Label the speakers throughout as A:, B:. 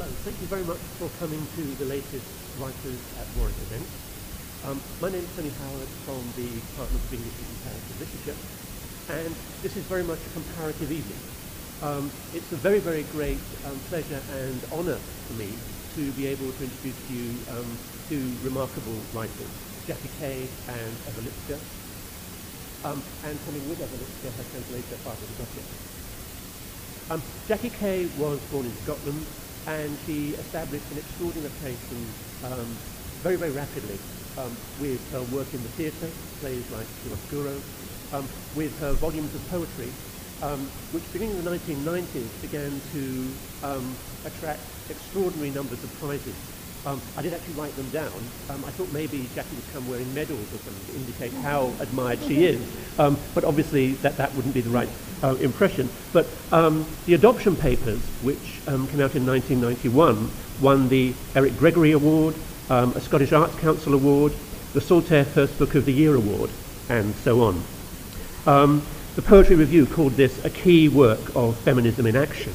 A: Thank you very much for coming to the latest Writers at Warwick event. My name is Tony Howard from the Department of English and Comparative Literature, and this is very much a comparative evening. It's a very, very great pleasure and honour for me to be able to introduce you two remarkable writers, Jackie Kay and Eva Lipska. And coming with Eva Lipska, her translator, Barbara Gottlieb. Jackie Kay was born in Scotland, and she established an extraordinary reputation very, very rapidly with her work in the theatre, plays like Chiaroscuro, with her volumes of poetry, which beginning in the 1990s began to attract extraordinary numbers of prizes. I did actually write them down. I thought maybe Jackie would come wearing medals or something to indicate how admired she is, but obviously that wouldn't be the right impression. But the Adoption Papers, which came out in 1991, won the Eric Gregory Award, a Scottish Arts Council Award, the Saltaire First Book of the Year Award, and so on. The Poetry Review called this a key work of feminism in action.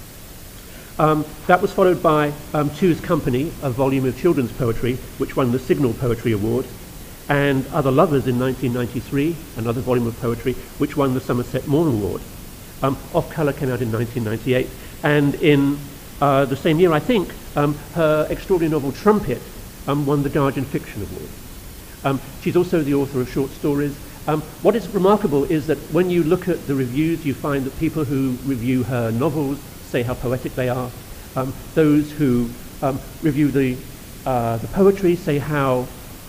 A: That was followed by Two's Company, a volume of children's poetry, which won the Signal Poetry Award, and Other Lovers in 1993, another volume of poetry, which won the Somerset Maugham Award. Off Colour came out in 1998, and in the same year, I think, her extraordinary novel Trumpet won the Guardian Fiction Award. She's also the author of short stories. What is remarkable is that when you look at the reviews, you find that people who review her novels say how poetic they are. Those who review the poetry say how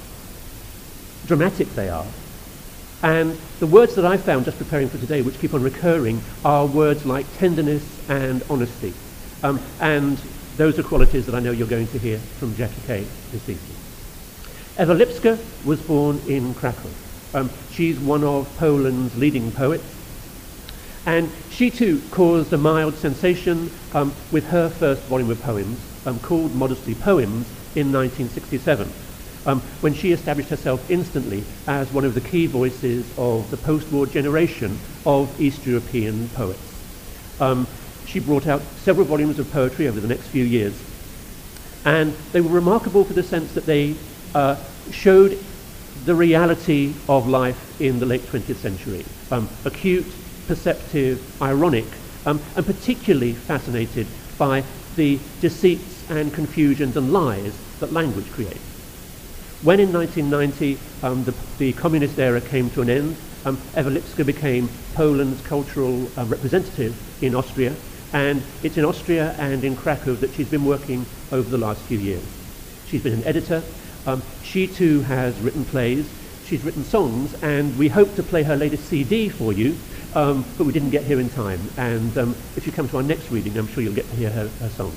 A: dramatic they are. And the words that I found just preparing for today, which keep on recurring, are words like tenderness and honesty. And those are qualities that I know you're going to hear from Jackie Kay this evening. Eva Lipska was born in Krakow. She's one of Poland's leading poets. And she too caused a mild sensation with her first volume of poems, called Modesty Poems, in 1967, when she established herself instantly as one of the key voices of the post-war generation of East European poets. She brought out several volumes of poetry over the next few years, and they were remarkable for the sense that they showed the reality of life in the late 20th century, acute, perceptive, ironic, and particularly fascinated by the deceits and confusions and lies that language creates. When in 1990 the communist era came to an end, Eva Lipska became Poland's cultural representative in Austria, and it's in Austria and in Krakow that she's been working over the last few years. She's been an editor. She too has written plays. She's written songs, and we hope to play her latest CD for you, but we didn't get here in time. And if you come to our next reading, I'm sure you'll get to hear her songs.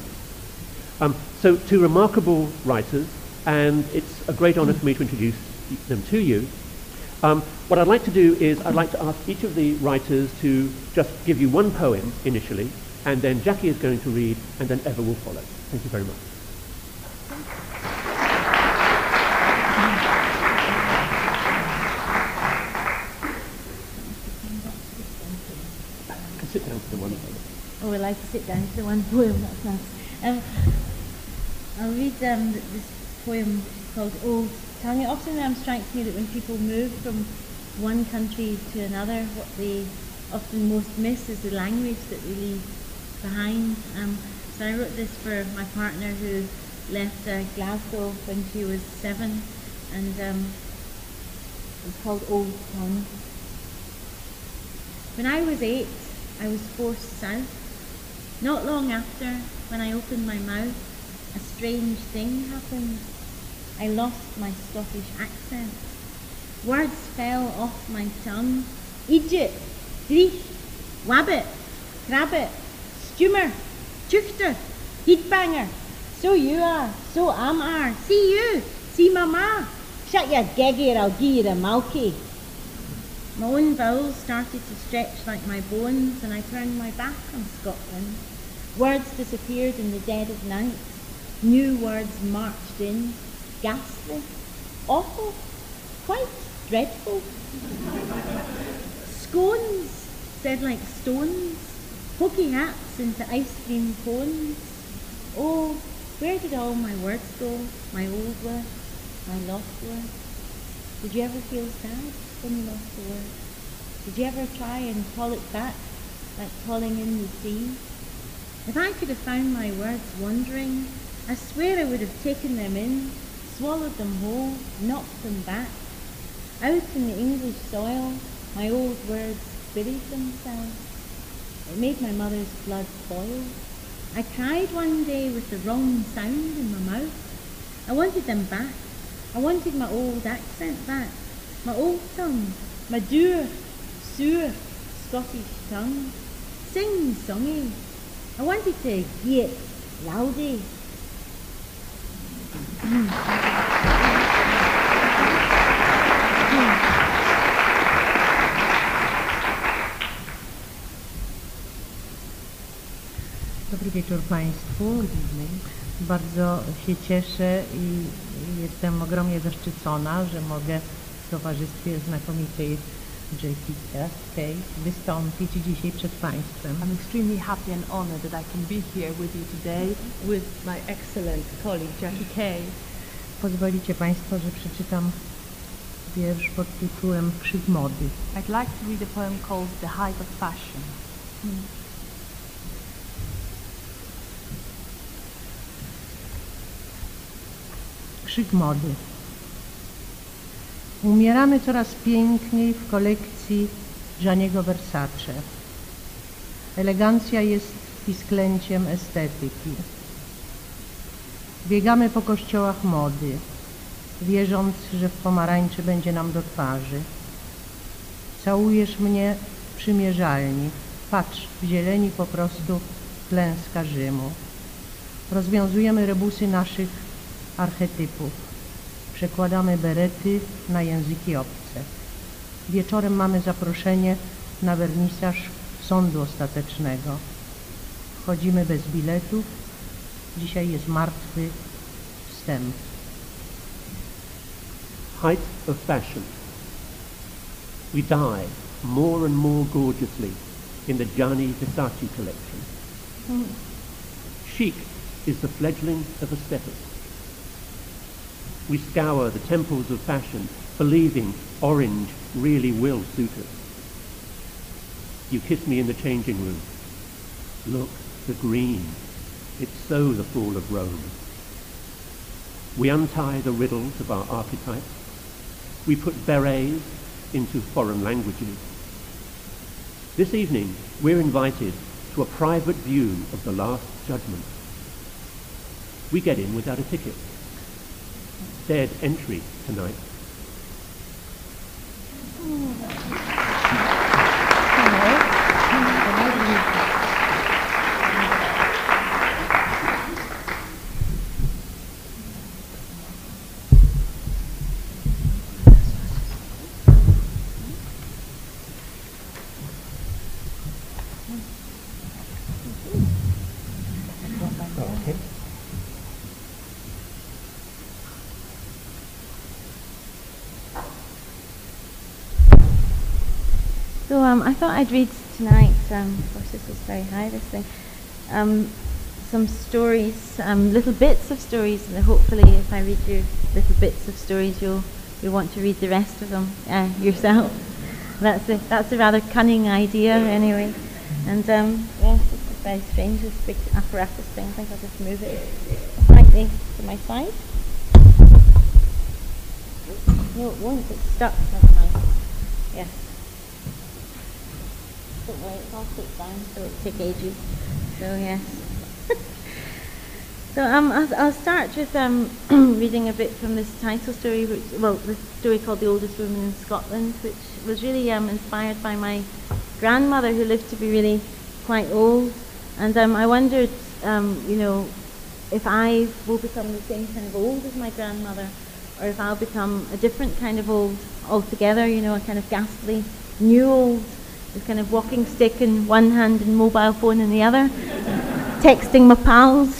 A: So two remarkable writers, and it's a great honour for me to introduce them to you. What I'd like to do is I'd like to ask each of the writers to just give you one poem initially, and then Jackie is going to read, and then Eva will follow. Thank you very much. Sit down to the one poem.
B: Oh, I like to sit down to the one poem, that's nice. I'll read this poem called Old Tongue. It often strikes me that when people move from one country to another, what they often most miss is the language that they leave behind. So I wrote this for my partner who left Glasgow when she was 7, and it's called Old Tongue. When I was 8, I was forced south. Not long after, when I opened my mouth, a strange thing happened. I lost my Scottish accent. Words fell off my tongue. Egypt, Greek, wabbit, crabbit, stummer, tuchter, heatbanger. So you are, so am I. See you, see mama. Shut your geggy or I'll give you a malky. My own bowels started to stretch like my bones, and I turned my back on Scotland. Words disappeared in the dead of night. New words marched in. Ghastly, awful, quite dreadful. Scones said like stones, pokey hats into ice cream cones. Oh, where did all my words go? My old words, my lost words? Did you ever feel sad when you lost a word? Did you ever try and call it back, like calling in the sea? If I could have found my words wandering, I swear I would have taken them in, swallowed them whole, knocked them back. Out in the English soil, my old words buried themselves. It made my mother's blood boil. I cried one day with the wrong sound in my mouth. I wanted them back. I wanted my old accent back, my old tongue, my dour, sour Scottish tongue. Sing-songy. I wanted to hear it loudly.
C: Dobry wieczór Państwu. Bardzo się cieszę i jestem ogromnie zaszczycona, że mogę w towarzystwie znakomitej Jessica Kay wystąpić dzisiaj przed Państwem.
D: I'm extremely happy and honored that I can be here with you today with my excellent colleague Jackie Kay.
C: Pozwolicie Państwo, że przeczytam wiersz pod tytułem Krzyk mody.
D: I'd like to read a poem called The Height of Fashion.
C: Krzyk mody. Umieramy coraz piękniej w kolekcji Gianniego Versace. Elegancja jest pisklęciem estetyki. Biegamy po kościołach mody, wierząc, że w pomarańczy będzie nam do twarzy. Całujesz mnie w przymierzalni, patrz, w zieleni po prostu klęska Rzymu. Rozwiązujemy rebusy naszych archetypów. Przekładamy berety na języki obce. Wieczorem mamy zaproszenie na wernisaż sądu ostatecznego. Wchodzimy bez biletów. Dzisiaj jest martwy wstęp.
A: Height of fashion. We die more and more gorgeously in the Gianni Versace collection. Chic is the fledgling of aesthetics. We scour the temples of fashion, believing orange really will suit us. You kiss me in the changing room. Look, the green. It's so the fall of Rome. We untie the riddles of our archetypes. We put berets into foreign languages. This evening, we're invited to a private view of the Last Judgment. We get in without a ticket. Dead entry tonight. Okay.
B: So I thought I'd read tonight, of course this is very high, this thing, some stories, little bits of stories, and hopefully if I read you little bits of stories you'll want to read the rest of them yourself. That's a rather cunning idea anyway. And yes, this is very strange, this big apparatus thing. I think I'll just move it slightly to my side. No, it won't, it's stuck, never mind. Yes. Don't worry, it's all put down, so it'll take ages. So yes. So I'll start with reading a bit from this title story, the story called The Oldest Woman in Scotland, which was really inspired by my grandmother, who lived to be really quite old. And I wondered, if I will become the same kind of old as my grandmother, or if I'll become a different kind of old altogether, a kind of ghastly new old, with kind of walking stick in one hand and mobile phone in the other, texting my pals,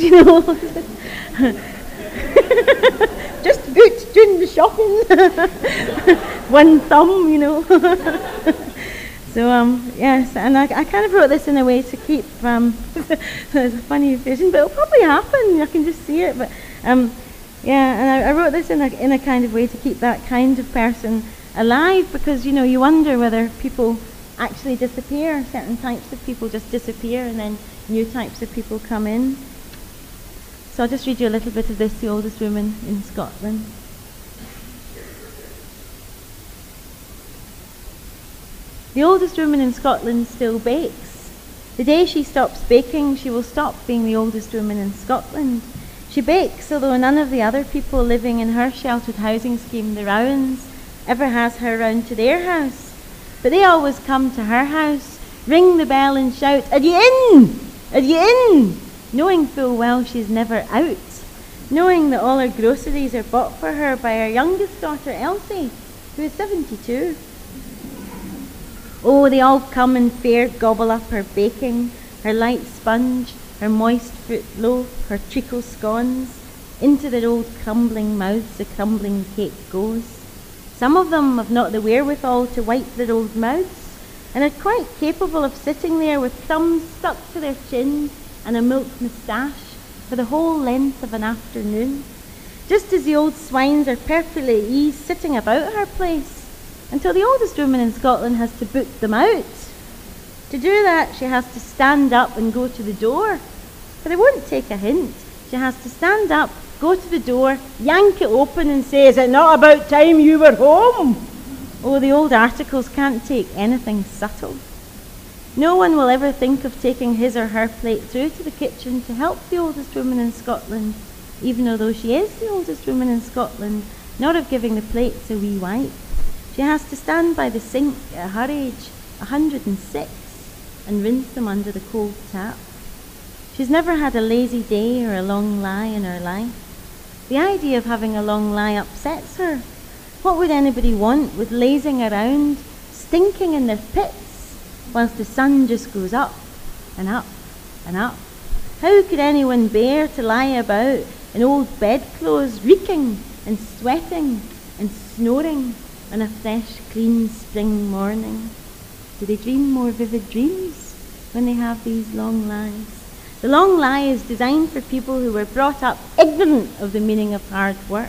B: just out doing the shopping, one thumb, So yes, and I kind of wrote this in a way to keep there's a funny vision, but it'll probably happen. I can just see it. But yeah, and I wrote this in a kind of way to keep that kind of person alive, because you wonder whether people actually disappear. Certain types of people just disappear, and then new types of people come in. So I'll just read you a little bit of this, The Oldest Woman in Scotland. The oldest woman in Scotland still bakes. The day she stops baking, she will stop being the oldest woman in Scotland. She bakes, although none of the other people living in her sheltered housing scheme, the Rowans, ever has her round to their house. But they always come to her house, ring the bell and shout, "Are you in? Are you in?" Knowing full well she's never out. Knowing that all her groceries are bought for her by her youngest daughter, Elsie, who is 72. Oh, they all come and fair gobble up her baking, her light sponge, her moist fruit loaf, her treacle scones. Into their old crumbling mouths the crumbling cake goes. Some of them have not the wherewithal to wipe their old mouths, and are quite capable of sitting there with crumbs stuck to their chins and a milk moustache for the whole length of an afternoon, just as the old swines are perfectly at ease sitting about her place, until the oldest woman in Scotland has to boot them out. To do that, she has to stand up and go to the door. But they won't take a hint. She has to stand up, go to the door, yank it open and say, "Is it not about time you were home?" Oh, the old articles can't take anything subtle. No one will ever think of taking his or her plate through to the kitchen to help the oldest woman in Scotland, even although she is the oldest woman in Scotland, not of giving the plates a wee wipe. She has to stand by the sink at her age, 106, and rinse them under the cold tap. She's never had a lazy day or a long lie in her life. The idea of having a long lie upsets her. What would anybody want with lazing around, stinking in their pits, whilst the sun just goes up and up and up? How could anyone bear to lie about in old bedclothes, reeking and sweating and snoring on a fresh, clean spring morning? Do they dream more vivid dreams when they have these long lies? The long lie is designed for people who were brought up ignorant of the meaning of hard work.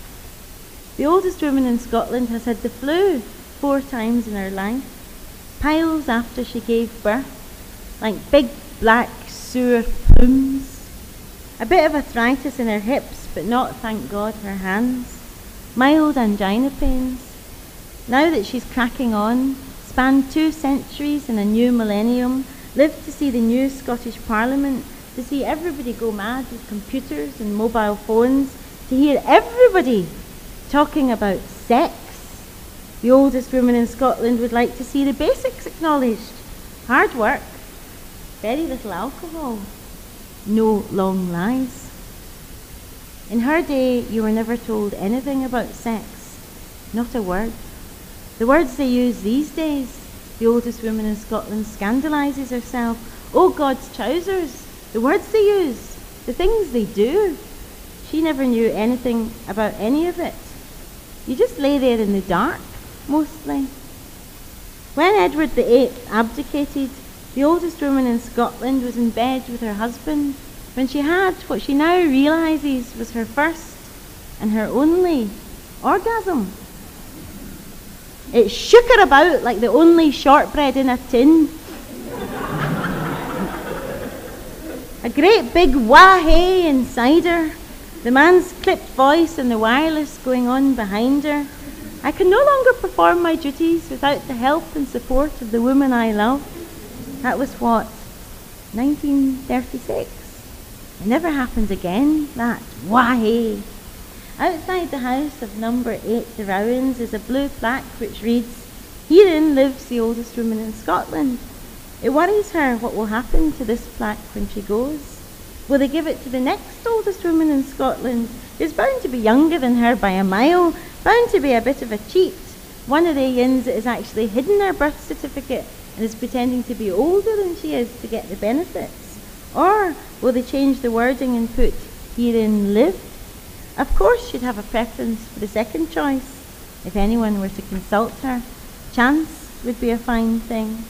B: The oldest woman in Scotland has had the flu 4 times in her life. Piles after she gave birth, like big black sewer plumes. A bit of arthritis in her hips, but not, thank God, her hands. Mild angina pains. Now that she's cracking on, spanned 2 centuries and a new millennium, lived to see the new Scottish Parliament, to see everybody go mad with computers and mobile phones, to hear everybody talking about sex. The oldest woman in Scotland would like to see the basics acknowledged. Hard work, very little alcohol, no long lies. In her day, you were never told anything about sex, not a word. The words they use these days, the oldest woman in Scotland scandalises herself. Oh, God's trousers, the words they use, the things they do. She never knew anything about any of it. You just lay there in the dark, mostly. When Edward VIII abdicated, the oldest woman in Scotland was in bed with her husband when she had what she now realises was her first and her only orgasm. It shook her about like the only shortbread in a tin. A great big wah-hey inside her, the man's clipped voice and the wireless going on behind her. I can no longer perform my duties without the help and support of the woman I love. That was what, 1936? It never happens again, that wah-hey. Outside the house of number 8, the Rowans, is a blue plaque which reads, "Herein lives the oldest woman in Scotland." It worries her what will happen to this plaque when she goes. Will they give it to the next oldest woman in Scotland, who's bound to be younger than her by a mile, bound to be a bit of a cheat, one of the yins that has actually hidden her birth certificate and is pretending to be older than she is to get the benefits? Or will they change the wording and put, "Herein live"? Of course she'd have a preference for the second choice, if anyone were to consult her. Chance would be a fine thing.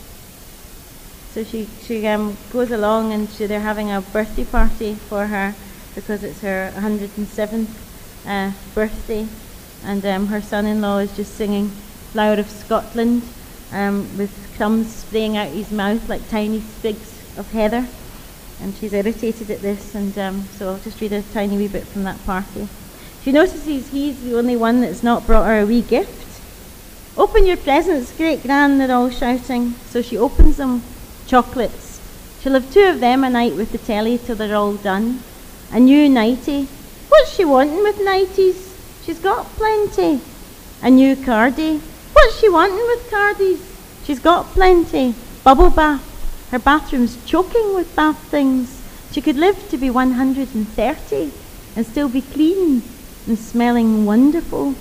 B: So she goes along, and they're having a birthday party for her because it's her 107th birthday, and her son-in-law is just singing Flower of Scotland with crumbs spraying out his mouth like tiny sprigs of heather, and she's irritated at this, and so I'll just read a tiny wee bit from that party. She notices he's the only one that's not brought her a wee gift. "Open your presents, great gran," they're all shouting. So she opens them. Chocolates. She'll have 2 of them a night with the telly till they're all done. A new nightie. What's she wanting with nighties? She's got plenty. A new cardie. What's she wanting with cardies? She's got plenty. Bubble bath. Her bathroom's choking with bath things. She could live to be 130 and still be clean and smelling wonderful.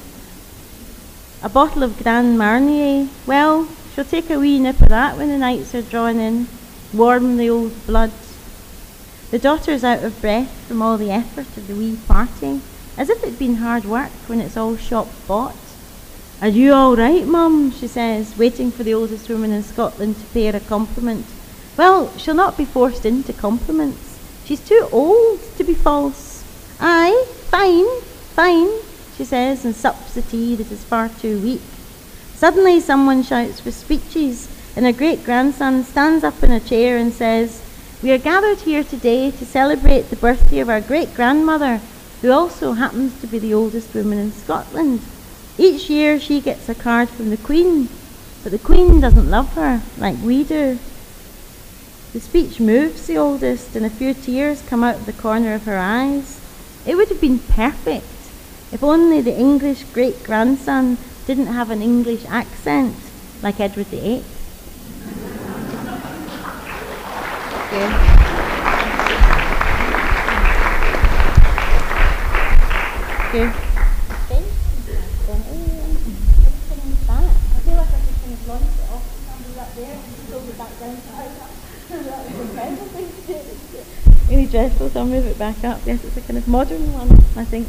B: A bottle of Grand Marnier. Well, she'll take a wee nip of that when the nights are drawing in, warm the old blood. The daughter's out of breath from all the effort of the wee party, as if it'd been hard work when it's all shop bought. "Are you all right, Mum?" she says, waiting for the oldest woman in Scotland to pay her a compliment. Well, she'll not be forced into compliments. She's too old to be false. "Aye, fine, fine," she says, and sups the tea that is far too weak. Suddenly someone shouts for speeches, and her great-grandson stands up in a chair and says, "We are gathered here today to celebrate the birthday of our great-grandmother, who also happens to be the oldest woman in Scotland. Each year she gets a card from the Queen, but the Queen doesn't love her like we do." The speech moves the oldest, and a few tears come out of the corner of her eyes. It would have been perfect if only the English great-grandson didn't have an English accent like Edward VIII. Yeah. Yeah. I feel like I just kind of launched it off and handed that there and pulled it back down. That was incredible thing to do. Really dreadful, so I'll move it back up. Yes, it's a kind of modern one, I think.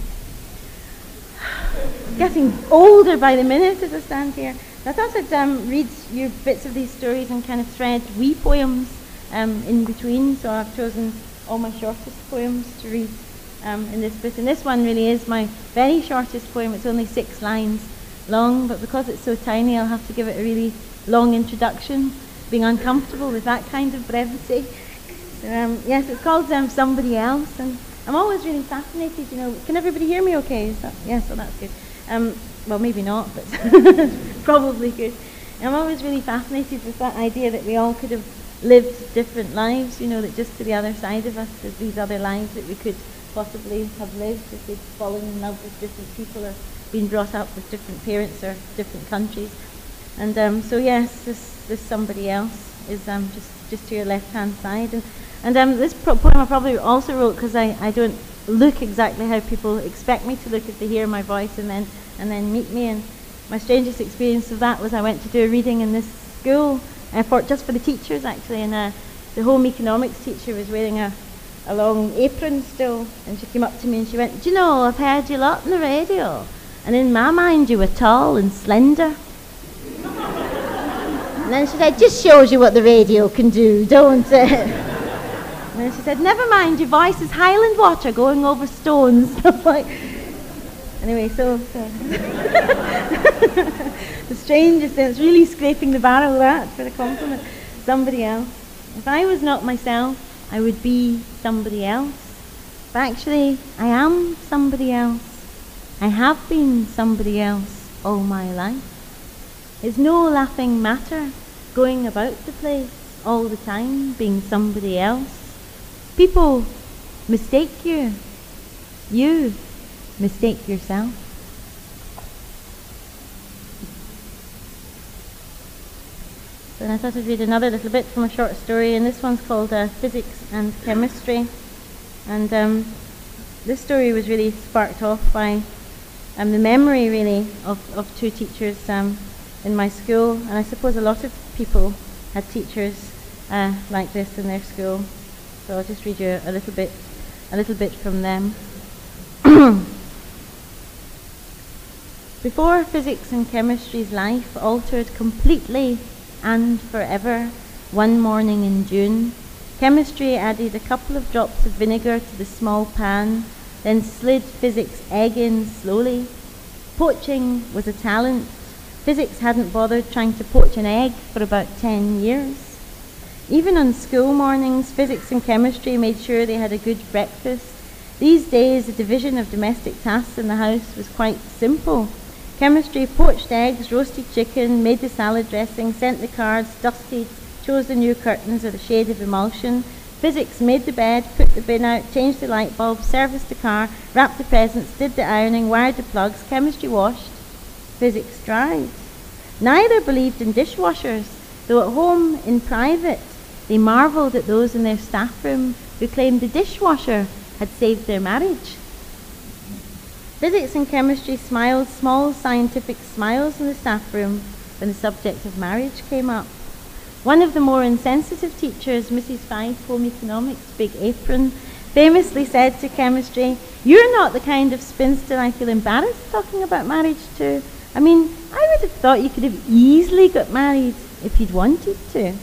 B: Getting older by the minute as I stand here. I thought I'd read you bits of these stories and kind of thread wee poems in between. So I've chosen all my shortest poems to read in this book. And this one really is my very shortest poem. It's only 6 lines long, but because it's so tiny, I'll have to give it a really long introduction, being uncomfortable with that kind of brevity. So, yes, it's called Somebody Else, and I'm always really fascinated, you know. Can everybody hear me okay? Is that, yes, well, that's good. Well, maybe not, but probably good. I'm always really fascinated with that idea that we all could have lived different lives, you know, that just to the other side of us there's these other lives that we could possibly have lived if we'd fallen in love with different people or been brought up with different parents or different countries. And so yes, this Somebody Else is just to your left-hand side. And this poem I probably also wrote because I don't look exactly how people expect me to look if they hear my voice and then meet me. And my strangest experience of that was I went to do a reading in this school just for the teachers actually, and the home economics teacher was wearing a long apron still, and she came up to me and she went, "Do you know, I've heard you a lot on the radio, and in my mind you were tall and slender." And then she said, "Just shows you what the radio can do, don't it?" And then she said, "Never mind, your voice is Highland water going over stones." Like, anyway, so the strangest thing, it's really scraping the barrel, that, for the compliment. Somebody else. If I was not myself, I would be somebody else. But actually, I am somebody else. I have been somebody else all my life. It's no laughing matter going about the place all the time being somebody else. People mistake you. You mistake yourself. So I thought I'd read another little bit from a short story, and this one's called Physics and Chemistry. And this story was really sparked off by the memory, really, of 2 teachers in my school. And I suppose a lot of people had teachers like this in their school. So I'll just read you a little bit from them. Before physics and chemistry's life altered completely and forever, one morning in June, chemistry added a couple of drops of vinegar to the small pan, then slid physics' egg in slowly. Poaching was a talent. Physics hadn't bothered trying to poach an egg for about 10 years. Even on school mornings, physics and chemistry made sure they had a good breakfast. These days, the division of domestic tasks in the house was quite simple. Chemistry poached eggs, roasted chicken, made the salad dressing, sent the cards, dusted, chose the new curtains or the shade of emulsion. Physics made the bed, put the bin out, changed the light bulb, serviced the car, wrapped the presents, did the ironing, wired the plugs. Chemistry washed, physics dried. Neither believed in dishwashers, though at home, in private, they marvelled at those in their staff room who claimed the dishwasher had saved their marriage. Physics and chemistry smiled small scientific smiles in the staff room when the subject of marriage came up. One of the more insensitive teachers, Mrs. Fife, Home Economics, Big Apron, famously said to chemistry, "You're not the kind of spinster I feel embarrassed talking about marriage to. I mean, I would have thought you could have easily got married if you'd wanted to."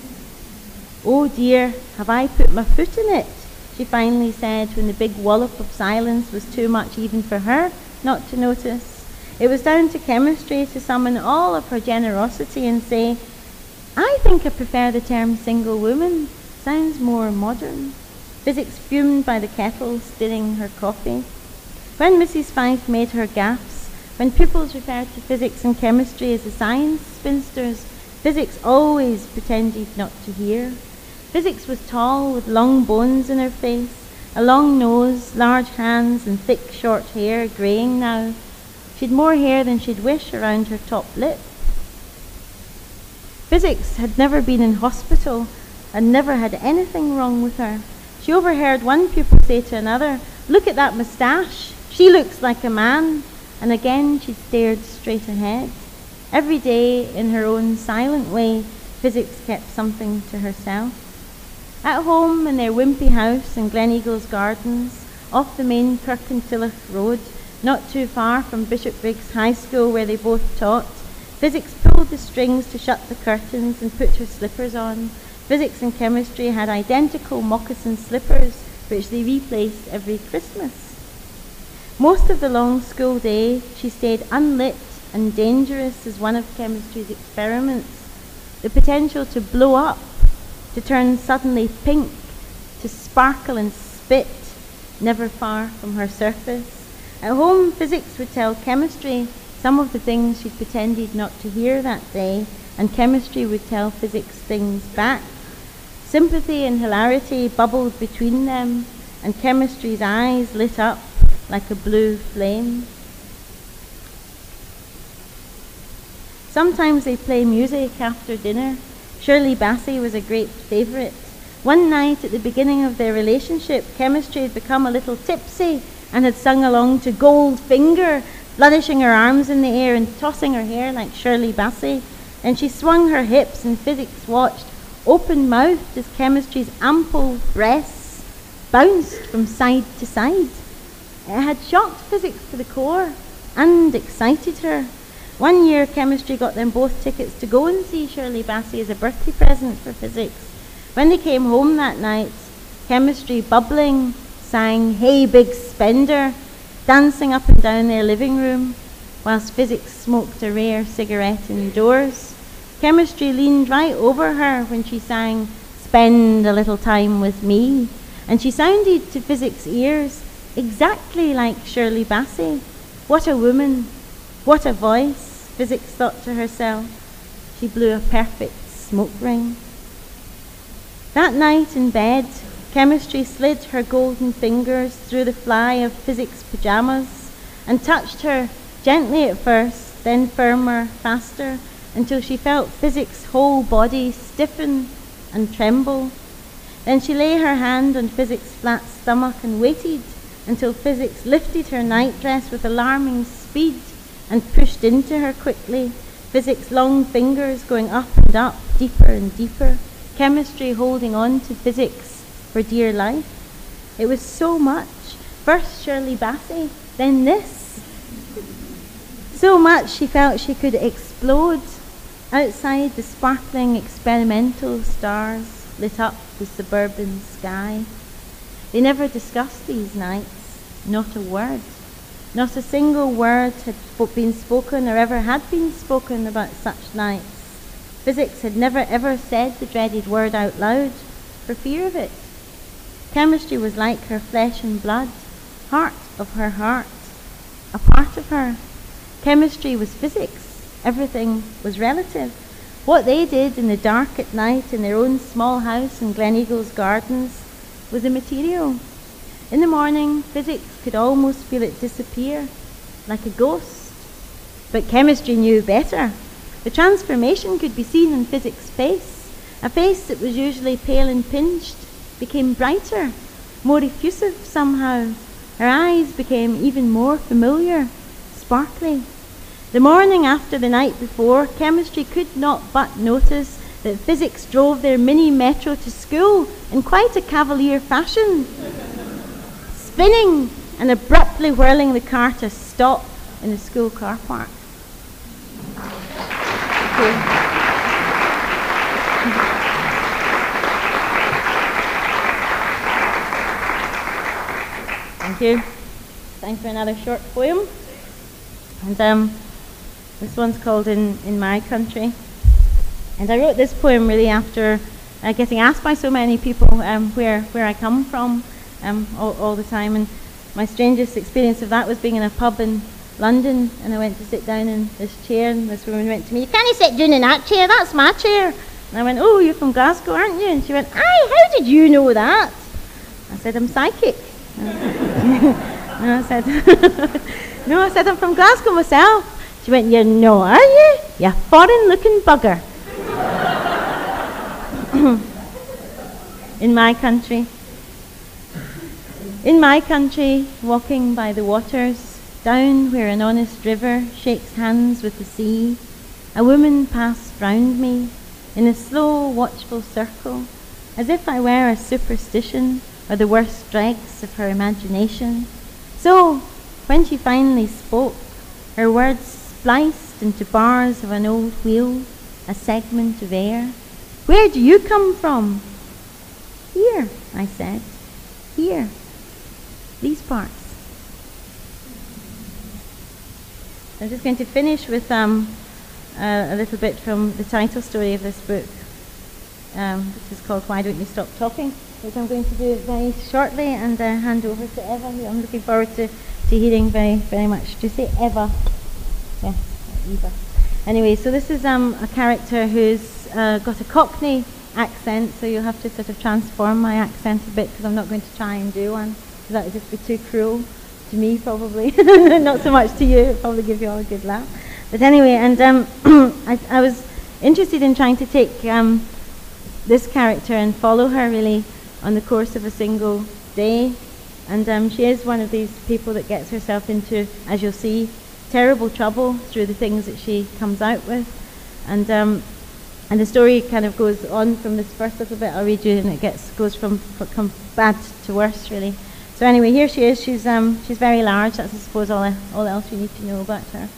B: "Oh dear, have I put my foot in it?" she finally said when the big wallop of silence was too much even for her not to notice. It was down to chemistry to summon all of her generosity and say, "I think I prefer the term single woman. Sounds more modern." Physics fumed by the kettle, stirring her coffee. When Mrs. Fife made her gaffes, when pupils referred to physics and chemistry as the science spinsters, physics always pretended not to hear. Physics was tall, with long bones in her face, a long nose, large hands, and thick short hair, greying now. She'd more hair than she'd wish around her top lip. Physics had never been in hospital and never had anything wrong with her. She overheard one pupil say to another, "Look at that moustache. She looks like a man." And again she stared straight ahead. Every day, in her own silent way, physics kept something to herself. At home in their wimpy house in Gleneagles Gardens, off the main Kirkintilloch Road, not too far from Bishopbriggs High School where they both taught, physics pulled the strings to shut the curtains and put her slippers on. Physics and chemistry had identical moccasin slippers, which they replaced every Christmas. Most of the long school day, she stayed unlit and dangerous as one of chemistry's experiments. The potential to blow up, to turn suddenly pink, to sparkle and spit, never far from her surface. At home, physics would tell chemistry some of the things she'd pretended not to hear that day, and chemistry would tell physics things back. Sympathy and hilarity bubbled between them, and chemistry's eyes lit up like a blue flame. Sometimes they play music after dinner. Shirley Bassey was a great favourite. One night at the beginning of their relationship, chemistry had become a little tipsy and had sung along to Goldfinger, flourishing her arms in the air and tossing her hair like Shirley Bassey. And she swung her hips and physics watched, open-mouthed, as chemistry's ample breasts bounced from side to side. It had shocked physics to the core and excited her. One year, chemistry got them both tickets to go and see Shirley Bassey as a birthday present for physics. When they came home that night, chemistry, bubbling, sang "Hey Big Spender," dancing up and down their living room, whilst physics smoked a rare cigarette indoors. Chemistry leaned right over her when she sang "Spend a Little Time with Me," and she sounded to physics' ears exactly like Shirley Bassey. What a woman! What a voice, physics thought to herself. She blew a perfect smoke ring. That night in bed, chemistry slid her golden fingers through the fly of physics' pyjamas and touched her gently at first, then firmer, faster, until she felt physics' whole body stiffen and tremble. Then she lay her hand on physics' flat stomach and waited until physics lifted her nightdress with alarming speed and pushed into her quickly, physics' long fingers going up and up, deeper and deeper, chemistry holding on to physics for dear life. It was so much. First Shirley Bassey, then this. So much she felt she could explode. Outside, the sparkling experimental stars lit up the suburban sky. They never discussed these nights, not a word. Not a single word had been spoken or ever had been spoken about such nights. Physics had never ever said the dreaded word out loud for fear of it. Chemistry was like her flesh and blood, heart of her heart, a part of her. Chemistry was physics. Everything was relative. What they did in the dark at night in their own small house in Gleneagles Gardens was immaterial. In the morning, physics could almost feel it disappear, like a ghost. But chemistry knew better. The transformation could be seen in physics' face. A face that was usually pale and pinched became brighter, more effusive somehow. Her eyes became even more familiar, sparkly. The morning after the night before, chemistry could not but notice that physics drove their mini metro to school in quite a cavalier fashion, spinning and abruptly whirling the car to a stop in the school car park. Thank you. Time for another short poem. And this one's called In My Country. And I wrote this poem really after getting asked by so many people where I come from all the time. And my strangest experience of that was being in a pub in London, and I went to sit down in this chair, and this woman went to me, "You can't sit down in that chair, that's my chair." And I went, "Oh, you're from Glasgow, aren't you?" And she went, "Aye, how did you know that?" I said, "I'm psychic." And I said, "No," I said, "I'm from Glasgow myself." She went, "You're not, are you? You foreign-looking bugger." In my country. In my country, walking by the waters, down where an honest river shakes hands with the sea, a woman passed round me in a slow, watchful circle, as if I were a superstition or the worst dregs of her imagination. So, when she finally spoke, her words spliced into bars of an old wheel, a segment of air. "Where do you come from?" "Here," I said. "Here. These parts." I'm just going to finish with a little bit from the title story of this book, which is called Why Don't You Stop Talking, which I'm going to do very shortly and hand over to Eva, who I'm looking forward to hearing very, very much. Do you say Eva? Yeah, Eva. Anyway, so this is a character who's got a Cockney accent, so you'll have to sort of transform my accent a bit, because I'm not going to try and do one. That would just be too cruel to me, probably. Not so much to you. It'll probably give you all a good laugh. But anyway, and I was interested in trying to take this character and follow her really on the course of a single day. And she is one of these people that gets herself into, as you'll see, terrible trouble through the things that she comes out with. And the story kind of goes on from this first little bit I'll read you, and it goes from bad to worse, really. So anyway, here she is. She's very large. That's, I suppose, all else you need to know about her.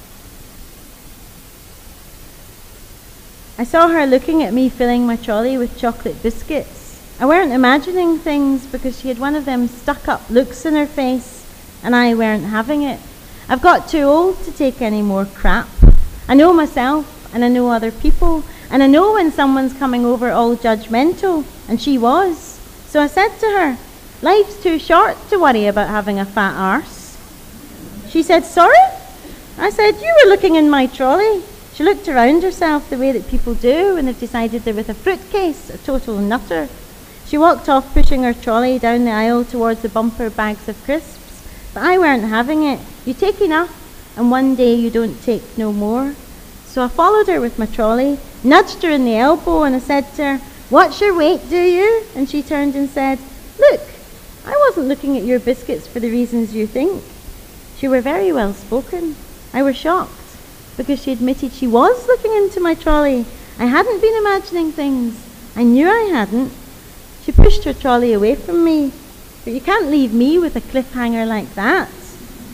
B: I saw her looking at me filling my trolley with chocolate biscuits. I weren't imagining things, because she had one of them stuck-up looks in her face, and I weren't having it. I've got too old to take any more crap. I know myself, and I know other people, and I know when someone's coming over all judgmental, and she was. So I said to her, "Life's too short to worry about having a fat arse." She said, "Sorry?" I said, "You were looking in my trolley." She looked around herself the way that people do when they've decided they're with a fruitcase, a total nutter. She walked off, pushing her trolley down the aisle towards the bumper bags of crisps. But I weren't having it. You take enough, and one day you don't take no more. So I followed her with my trolley, nudged her in the elbow, and I said to her, "Watch your weight, do you?" And she turned and said, "Look, I wasn't looking at your biscuits for the reasons you think." She were very well spoken. I were shocked, because she admitted she was looking into my trolley. I hadn't been imagining things. I knew I hadn't. She pushed her trolley away from me. "But you can't leave me with a cliffhanger like that."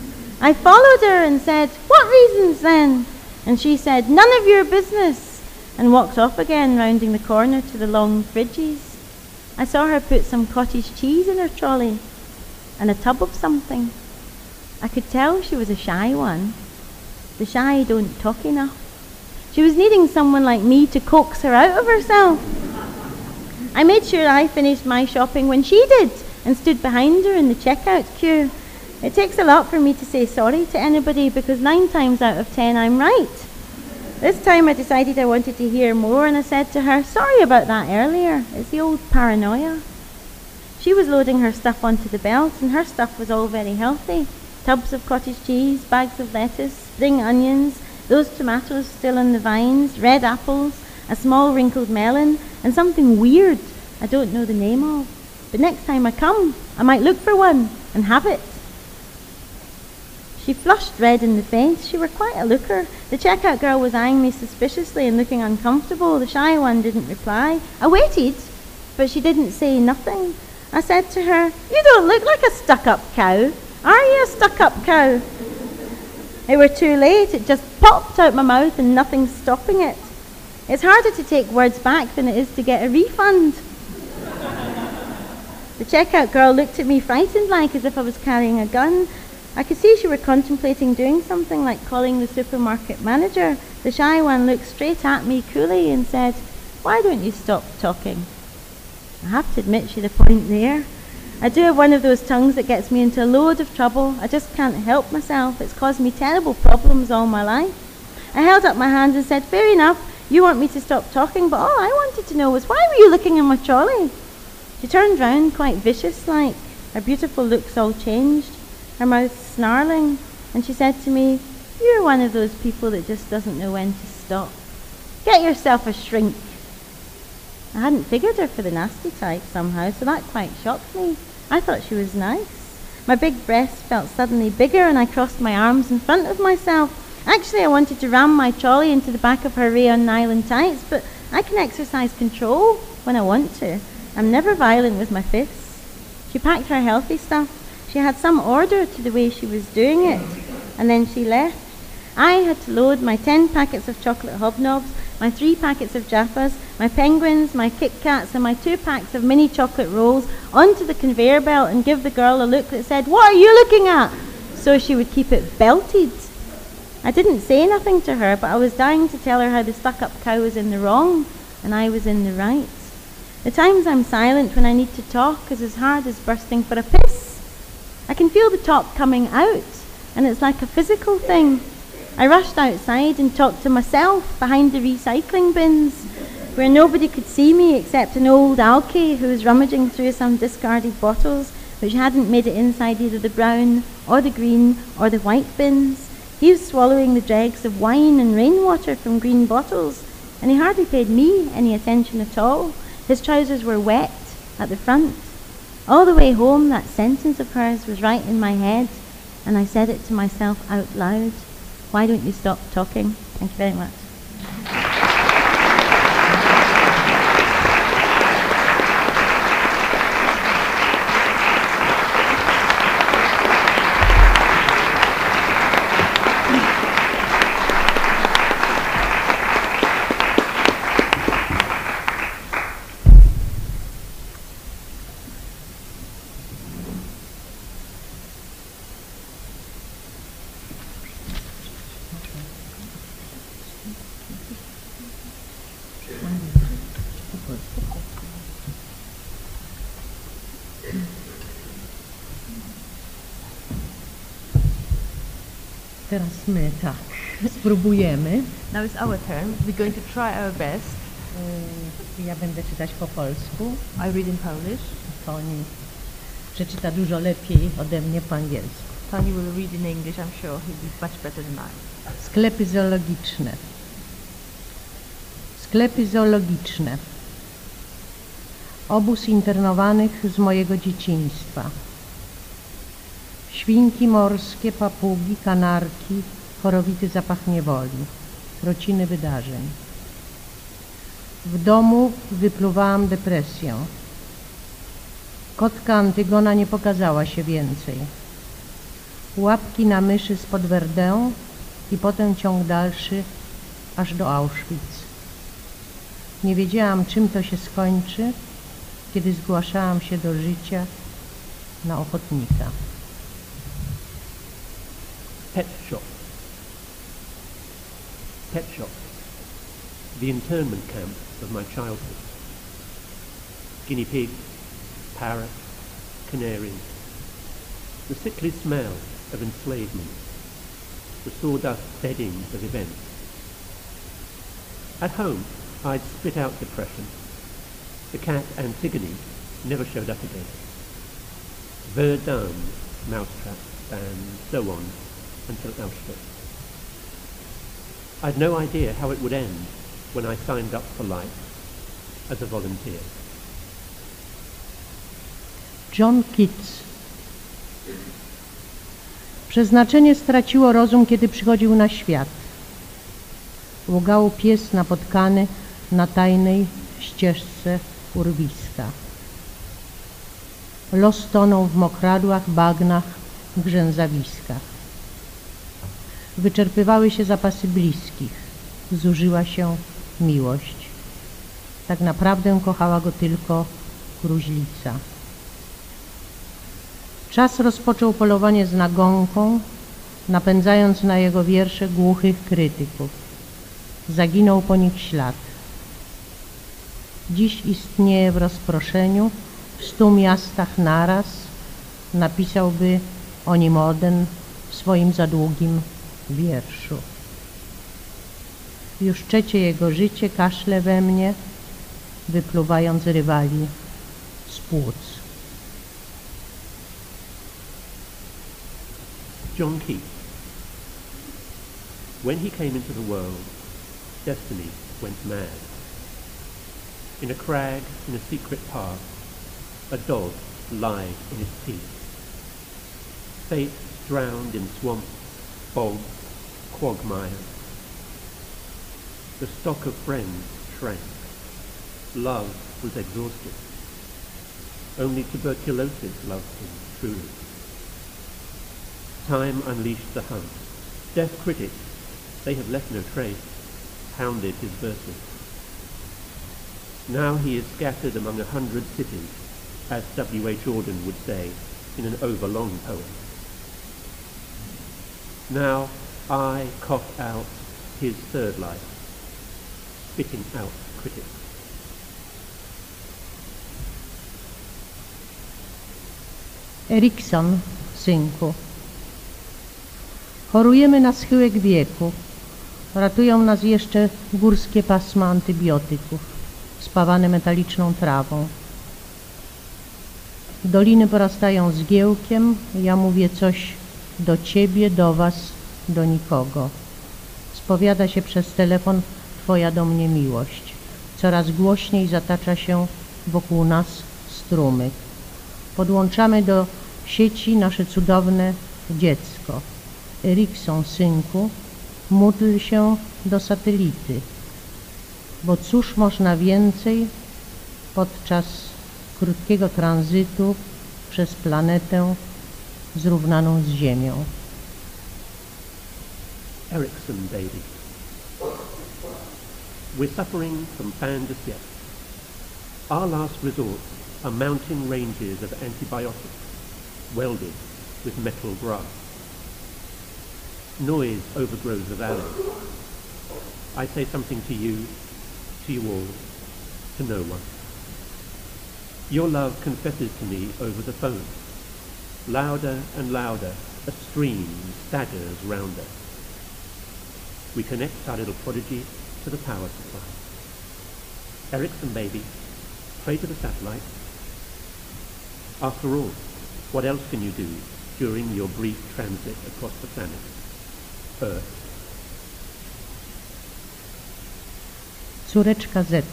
B: I followed her and said, "What reasons then?" And she said, "None of your business," and walked off again, rounding the corner to the long fridges. I saw her put some cottage cheese in her trolley and a tub of something. I could tell she was a shy one. The shy don't talk enough. She was needing someone like me to coax her out of herself. I made sure I finished my shopping when she did and stood behind her in the checkout queue. It takes a lot for me to say sorry to anybody because 9 times out of 10 I'm right. This time I decided I wanted to hear more and I said to her, "Sorry about that earlier. It's the old paranoia." She was loading her stuff onto the belt and her stuff was all very healthy. Tubs of cottage cheese, bags of lettuce, spring onions, those tomatoes still on the vines, red apples, a small wrinkled melon, and something weird I don't know the name of. But next time I come, I might look for one and have it. She flushed red in the face. She were quite a looker. The checkout girl was eyeing me suspiciously and looking uncomfortable. The shy one didn't reply. I waited, but she didn't say nothing. I said to her, "You don't look like a stuck-up cow. Are you a stuck-up cow?" It were too late. It just popped out my mouth and nothing's stopping it. It's harder to take words back than it is to get a refund. The checkout girl looked at me frightened like as if I was carrying a gun. I could see she were contemplating doing something like calling the supermarket manager. The shy one looked straight at me coolly and said, "Why don't you stop talking?" I have to admit she had a point there. I do have one of those tongues that gets me into a load of trouble. I just can't help myself. It's caused me terrible problems all my life. I held up my hand and said, "Fair enough, you want me to stop talking, but all I wanted to know was why were you looking in my trolley?" She turned round quite vicious-like. Her beautiful looks all changed, her mouth snarling, and she said to me, "You're one of those people that just doesn't know when to stop. Get yourself a shrink." I hadn't figured her for the nasty type somehow, so that quite shocked me. I thought she was nice. My big breast felt suddenly bigger and I crossed my arms in front of myself. Actually, I wanted to ram my trolley into the back of her rayon nylon tights, but I can exercise control when I want to. I'm never violent with my fists. She packed her healthy stuff. She had some order to the way she was doing it, and then she left. I had to load my 10 packets of chocolate hobnobs, my 3 packets of Jaffas, my penguins, my Kit Kats, and my 2 packs of mini chocolate rolls onto the conveyor belt and give the girl a look that said, "What are you looking at?" so she would keep it belted. I didn't say nothing to her, but I was dying to tell her how the stuck-up cow was in the wrong and I was in the right. The times I'm silent when I need to talk is as hard as bursting for a piss. I can feel the talk coming out, and it's like a physical thing. I rushed outside and talked to myself behind the recycling bins, where nobody could see me except an old alky who was rummaging through some discarded bottles which hadn't made it inside either the brown or the green or the white bins. He was swallowing the dregs of wine and rainwater from green bottles, and he hardly paid me any attention at all. His trousers were wet at the front. All the way home, that sentence of hers was right in my head, and I said it to myself out loud. Why don't you stop talking? Thank you very much.
C: Teraz my, tak, spróbujemy.
D: Now it's our turn. We're going to try our best.
C: Ja będę czytać po polsku.
D: I read in Polish.
C: Toni przeczyta dużo lepiej ode mnie po angielsku.
D: Tony will read in English. I'm sure he'll be much better than I.
C: Sklepy zoologiczne. Sklepy zoologiczne. Obóz internowanych z mojego dzieciństwa. Świnki morskie, papugi, kanarki, chorowity zapach niewoli, trociny wydarzeń. W domu wypluwałam depresję. Kotka Antygona nie pokazała się więcej. Łapki na myszy spod Verdun i potem ciąg dalszy aż do Auschwitz. Nie wiedziałam, czym to się skończy, kiedy zgłaszałam się do życia na ochotnika.
A: Pet shop. Pet shop. The internment camp of my childhood. Guinea pigs, parrots, canaries. The sickly smell of enslavement. The sawdust beddings of events. At home, I'd spit out depression. The cat Antigone never showed up again. Verdun, mousetraps, and so on until Auschwitz. I'd no idea how it would end when I signed up for life as a volunteer.
C: John Keats. Przeznaczenie straciło rozum, kiedy przychodził na świat. Łgał pies napotkany na tajnej ścieżce urwiska. Los tonął w mokradłach, bagnach, grzęzawiskach. Wyczerpywały się zapasy bliskich. Zużyła się miłość. Tak naprawdę kochała go tylko gruźlica. Czas rozpoczął polowanie z nagonką, napędzając na jego wiersze głuchych krytyków. Zaginął po nich ślad. Dziś istnieje w rozproszeniu, w 100 miastach naraz, napisałby o nim Oden w swoim za długim wierszu. Już trzecie jego życie kaszle we mnie, wypluwając rywali z płuc.
A: John Keats. When he came into the world, destiny went mad. In a crag, in a secret path, a dog lied in his teeth. Fate drowned in swamps, bogs, quagmires. The stock of friends shrank. Love was exhausted. Only tuberculosis loved him truly. Time unleashed the hunt. Deaf critics, they have left no trace, hounded his verses. Now he is scattered among 100 cities, as W.H. Auden would say in an overlong poem. Now I cough out his third life, spitting out critics.
C: Erikson, synku. Chorujemy na schyłek wieku. Ratują nas jeszcze górskie pasma antybiotyków, spawane metaliczną trawą. Doliny porastają zgiełkiem, ja mówię coś do ciebie, do was, do nikogo. Spowiada się przez telefon twoja do mnie miłość. Coraz głośniej zatacza się wokół nas strumyk. Podłączamy do sieci nasze cudowne dziecko. Erikson, synku, módl się do satelity, bo cóż można więcej podczas krótkiego tranzytu przez planetę zrównaną z Ziemią.
A: Erikson, baby. We're suffering from fin de siècle. Our last resort are mountain ranges of antibiotics, welded with metal brass. Noise overgrows the valley. I say something to you all, to no one. Your love confesses to me over the phone. Louder and louder, a stream staggers round us. We connect our little prodigy to the power supply. Erikson, baby, pray to the satellite. After all, what else can you do during your brief transit across the planet, Earth?
C: Córeczka Z.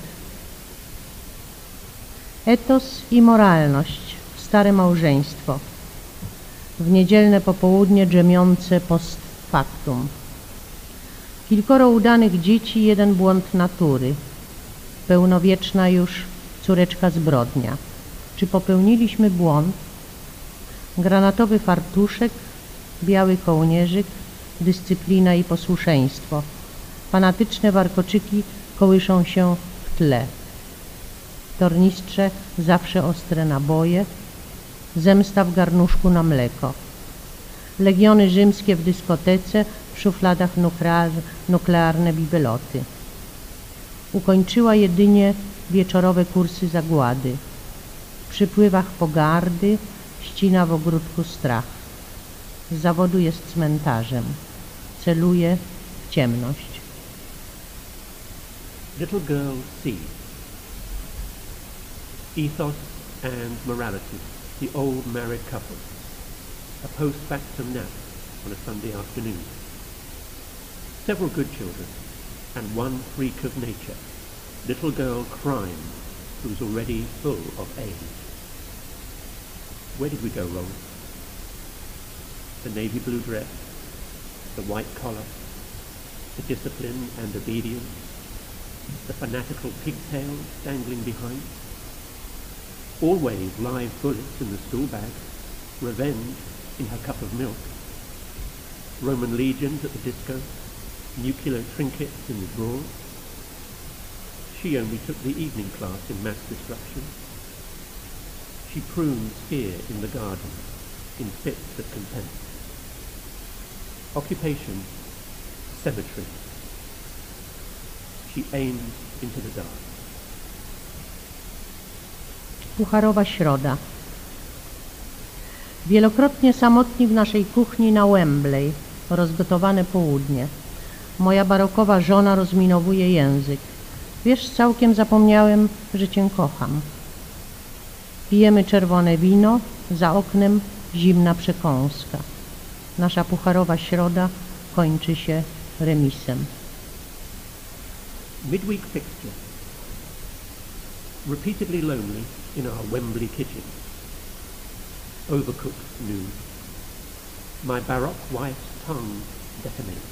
C: Etos i moralność, stare małżeństwo. W niedzielne popołudnie drzemiące post factum. Kilkoro udanych dzieci, jeden błąd natury. Pełnowieczna już córeczka zbrodnia. Czy popełniliśmy błąd? Granatowy fartuszek, biały kołnierzyk, dyscyplina i posłuszeństwo. Fanatyczne warkoczyki kołyszą się w tle. W tornistrze zawsze ostre naboje, zemsta w garnuszku na mleko. Legiony rzymskie w dyskotece, w szufladach nuklearne bibeloty. Ukończyła jedynie wieczorowe kursy zagłady. W przypływach pogardy ścina w ogródku strach. Z zawodu jest cmentarzem. Celuje w ciemność.
A: Little girl C. Ethos and morality, the old married couple. A post-factum nap on a Sunday afternoon. Several good children, and one freak of nature, little girl crime, who is already full of age. Where did we go wrong? The navy blue dress, the white collar, the discipline and obedience, the fanatical pigtails dangling behind. Always live bullets in the school bag, revenge in her cup of milk, Roman legions at the disco, nuclear trinkets in the drawers. She only took the evening class in mass destruction. She prunes fear in the garden, in fits of contempt. Occupation, cemetery. She aims into the dark.
C: Pucharowa środa. Wielokrotnie samotni w naszej kuchni na Wembley, rozgotowane południe. Moja barokowa żona rozminowuje język. Wiesz, całkiem zapomniałem, że cię kocham. Pijemy czerwone wino, za oknem zimna przekąska. Nasza pucharowa środa kończy się remisem.
A: Midweek fixture. Repeatedly lonely in our Wembley kitchen. Overcooked noon. My baroque wife's tongue detonates.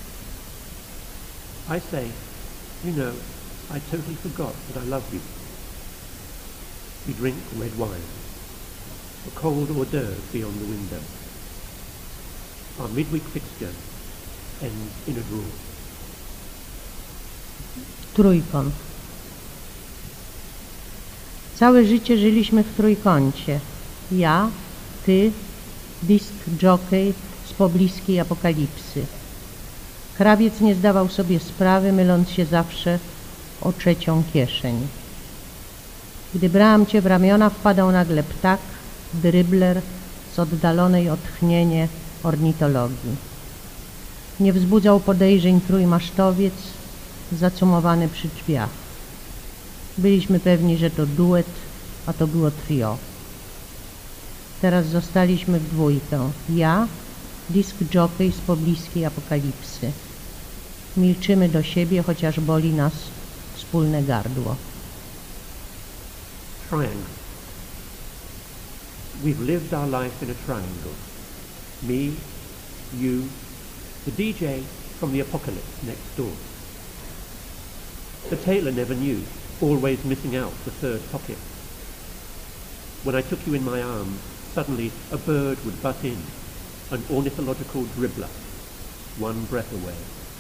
A: I say, you know, I totally forgot that I love you. We drink red wine. A cold hors d'oeuvre beyond the window. Our midweek fixture ends in a draw.
C: Trójkąt. Całe życie żyliśmy w trójkącie. Ja, ty, disk jockey z pobliskiej apokalipsy. Krawiec nie zdawał sobie sprawy, myląc się zawsze o trzecią kieszeń. Gdy brałam cię w ramiona, wpadał nagle ptak, drybler z oddalonej od tchnienie ornitologii. Nie wzbudzał podejrzeń trójmasztowiec zacumowany przy drzwiach. Byliśmy pewni, że to duet, a to było trio. Teraz zostaliśmy w dwójkę. Ja, disk jockey z pobliskiej apokalipsy. Milczymy do siebie, chociaż boli nas wspólne gardło.
A: Triangle. We've lived our life in a triangle. Me, you, the DJ from the apocalypse next door. The tailor never knew, always missing out the third pocket. When I took you in my arms, suddenly a bird would butt in, an ornithological dribbler, one breath away.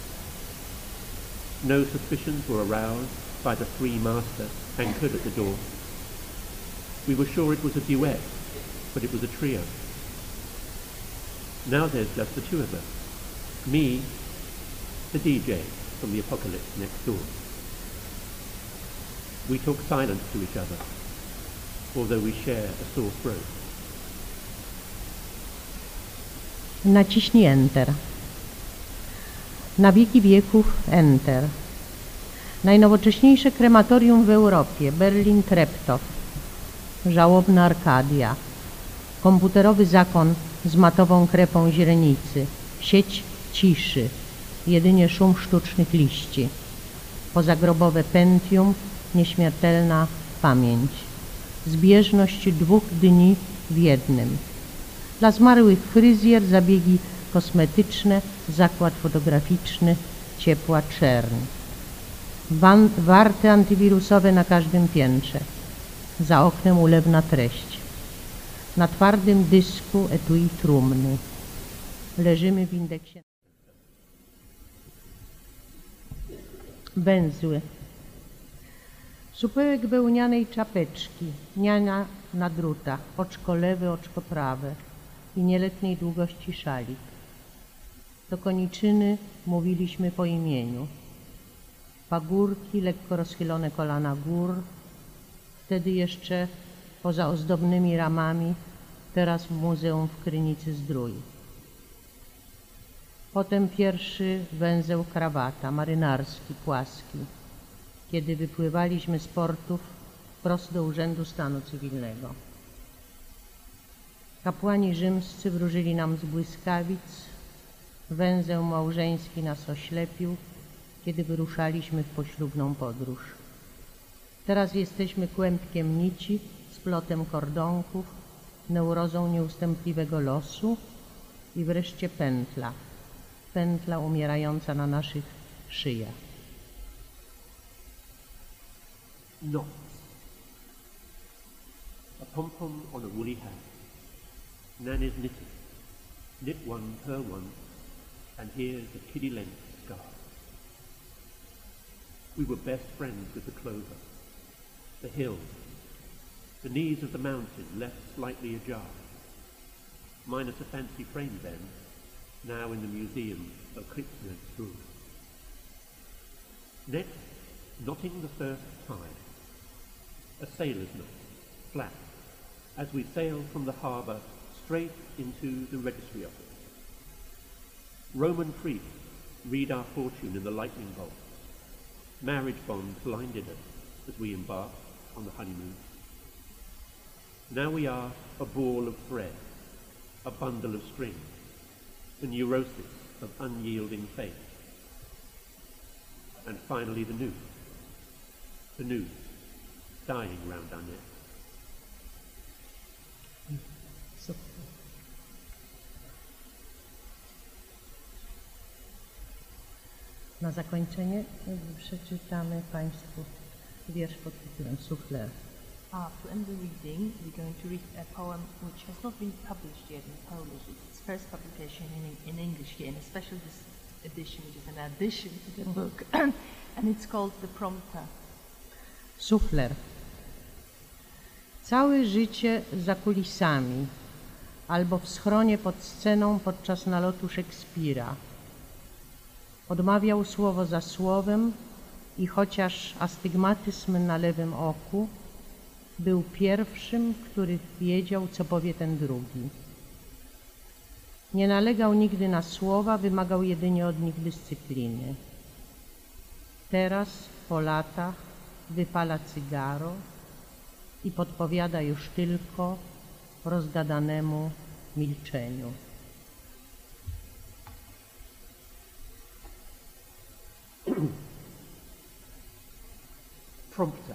A: No suspicions were aroused by the three-master anchored at the door. We were sure it was a duet, but it was a trio. Now there's just the two of us. Me, the DJ from the apocalypse next door. We talk silence to each other, although we share a sore throat.
C: Naciśnij Enter. Na wieki wieków Enter. Najnowocześniejsze krematorium w Europie, Berlin Treptow. Żałobna Arkadia. Komputerowy zakon z matową krepą źrenicy. Sieć ciszy. Jedynie szum sztucznych liści. Pozagrobowe Pentium, nieśmiertelna pamięć. Zbieżność 2 dni w jednym. Dla zmarłych fryzjer, zabiegi kosmetyczne, zakład fotograficzny, ciepła czerń. Warty antywirusowe na każdym piętrze. Za oknem ulewna treść. Na twardym dysku etui trumny. Leżymy w indeksie. Węzły. Supełek wełnianej czapeczki, niania na drutach, oczko lewe, oczko prawe i nieletniej długości szalik. Do koniczyny mówiliśmy po imieniu. Pagórki, lekko rozchylone kolana gór, wtedy jeszcze poza ozdobnymi ramami, teraz w muzeum w Krynicy Zdrój. Potem pierwszy węzeł krawata, marynarski, płaski, kiedy wypływaliśmy z portów wprost do Urzędu Stanu Cywilnego. Kapłani rzymscy wróżyli nam z błyskawic, węzeł małżeński nas oślepił, kiedy wyruszaliśmy w poślubną podróż. Teraz jesteśmy kłębkiem nici, splotem kordonków, neurozą nieustępliwego losu i wreszcie pętla. Pętla umierająca na naszych szyjach.
A: Knots. A pom-pom on a woolly hat. Nan is knitting. Knit one per one, and here's a kiddie-length scarf. We were best friends with the clover, the hill, the knees of the mountain left slightly ajar, minus a fancy frame then, now in the museum of Kriegsmuseum. Next, knotting the first tie, a sailor's knot, flat, as we sail from the harbour straight into the registry office. Roman priests read our fortune in the lightning bolt. Marriage bonds blinded us as we embarked on the honeymoon. Now we are a ball of thread, a bundle of string, the neurosis of unyielding faith. And finally the noose, dying round our necks.
C: Na zakończenie przeczytamy Państwu wiersz pod tytułem Souffleur.
D: To end the reading, we're going to read a poem which has not been published yet in Polish. It's its first publication in English here, in a special edition, which is an addition to the book, and it's called The Prompter.
C: Souffleur. Całe życie za kulisami, albo w schronie pod sceną podczas nalotu Szekspira. Odmawiał słowo za słowem i chociaż astygmatyzm na lewym oku, był pierwszym, który wiedział, co powie ten drugi. Nie nalegał nigdy na słowa, wymagał jedynie od nich dyscypliny. Teraz, po latach, wypala cygaro i podpowiada już tylko rozgadanemu milczeniu.
A: Prompter.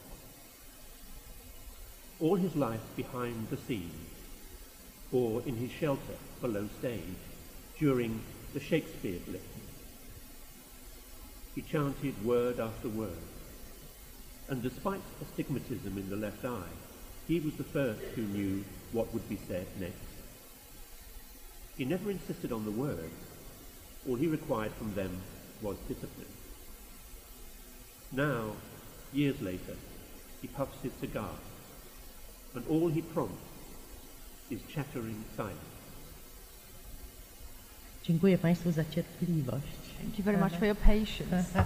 A: All his life behind the scenes, or in his shelter below stage, during the Shakespeare blitz. He chanted word after word, and despite astigmatism in the left eye, he was the first who knew what would be said next. He never insisted on the words. All he required from them was discipline. Now, years later, he puffs his cigar, and all he prompts is chattering silence.
C: Dziękuję Państwu za cierpliwość.
D: Thank you very much for your patience.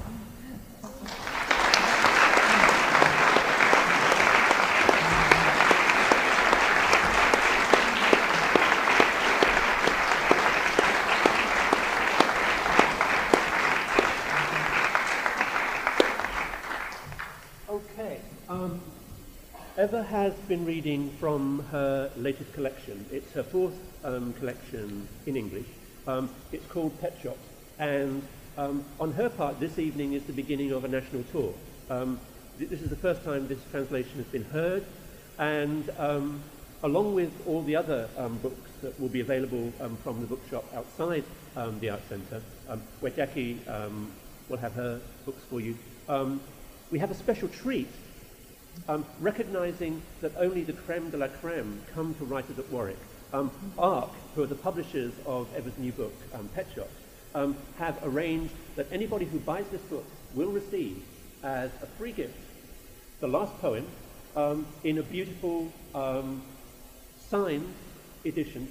A: Okay. Eva has been reading from her latest collection. It's her fourth collection in English. It's called Pet Shop, and on her part, this evening is the beginning of a national tour. This is the first time this translation has been heard, and along with all the other books that will be available from the bookshop outside the Art Centre, where Jackie will have her books for you, we have a special treat, recognising that only the creme de la creme come to writers at Warwick. ARC, who are the publishers of Ever's new book, Pet Shop, have arranged that anybody who buys this book will receive as a free gift the last poem in a beautiful signed edition,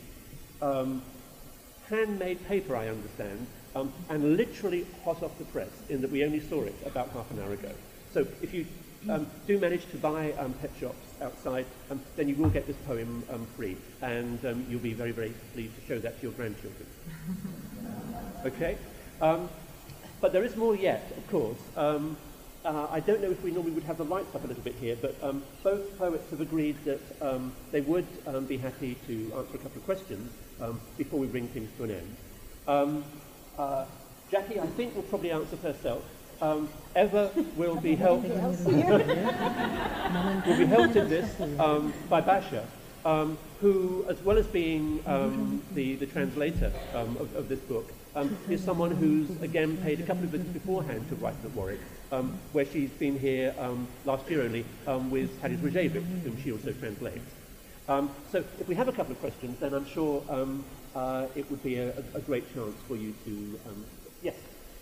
A: handmade paper, I understand, and literally hot off the press, in that we only saw it about half an hour ago. So if you do manage to buy Pet Shops outside, then you will get this poem free, and you'll be very, very pleased to show that to your grandchildren. Okay? But there is more yet, of course. I don't know if we normally would have the lights up a little bit here, but both poets have agreed that they would be happy to answer a couple of questions before we bring things to an end. Jackie, I think, will probably answer herself. Eva will be helped. Will be helped in this by Basha, who, as well as being the translator of this book, is someone who's again paid a couple of visits beforehand to Brighton at Warwick, where she's been here last year only with Tadeusz Rojewicz, whom she also translates. So if we have a couple of questions, then I'm sure it would be a great chance for you to yes.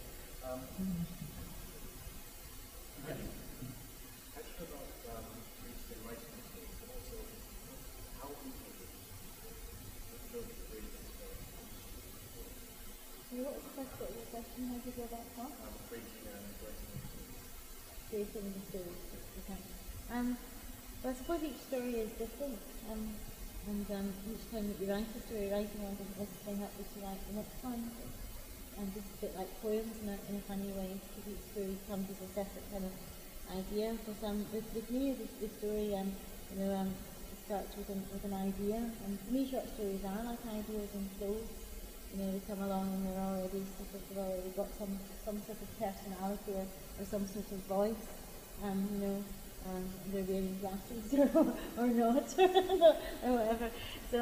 B: What was the first bit of your question? How did you go about that? Creating the stories. Okay. Well, I suppose each story is different, and each time that you write a story, writing one doesn't necessarily help you to write the next one. And just a bit like poems in a funny way, because each story comes as a separate kind of idea. But with me, the story, it starts with an idea. And for me, short stories are like ideas in clothes. They come along and they're already they've already got some sort of personality or some sort of voice. They're wearing glasses or not, or whatever. So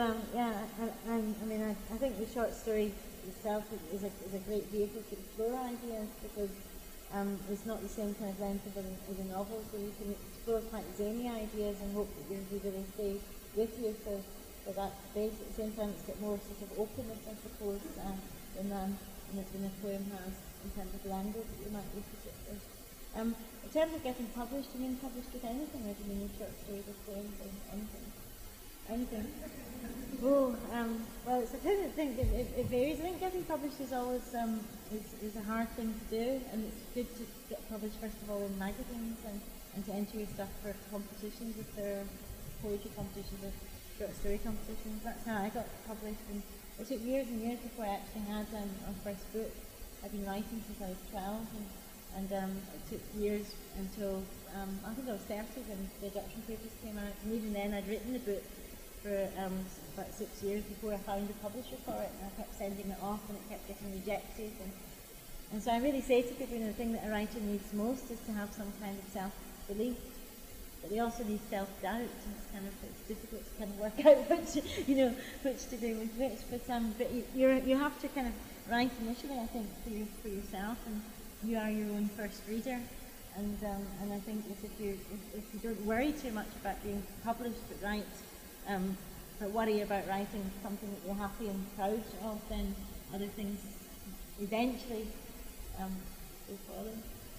B: I think the short story itself is a great vehicle to explore ideas, because it's not the same kind of length as a novel, so you can explore quite zany ideas and hope that your reader will stay with you for that space. At the same time, it's got more sort of openness, I suppose, than a poem has in terms of language that you might use to it with. In terms of getting published, do you mean published with anything, or do you mean short stories or poems or anything? Anything? Well, it's a kind of thing. It varies. I think getting published is always is a hard thing to do, and it's good to get published first of all in magazines and to enter your stuff for competitions, if there are poetry competitions or short story competitions. That's how I got published, and it took years and years before I actually had our first book. I've been writing since I was 12, and it took years until I think I was 30 when the adoption papers came out, and even then I'd written the book for about 6 years before I found a publisher for it, and I kept sending it off and it kept getting rejected, and so I really say to people, the thing that a writer needs most is to have some kind of self-belief, but they also need self-doubt, and it's difficult to kind of work out which to do with which, but you have to kind of write initially, I think, for yourself, and you are your own first reader, and I think if you don't worry too much about being published, but worry about writing something that you're happy and proud of, then other things eventually will follow.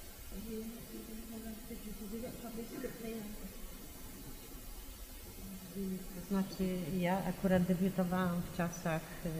B: Did you get published quickly?
C: To znaczy, ja akurat debiutowałam w czasach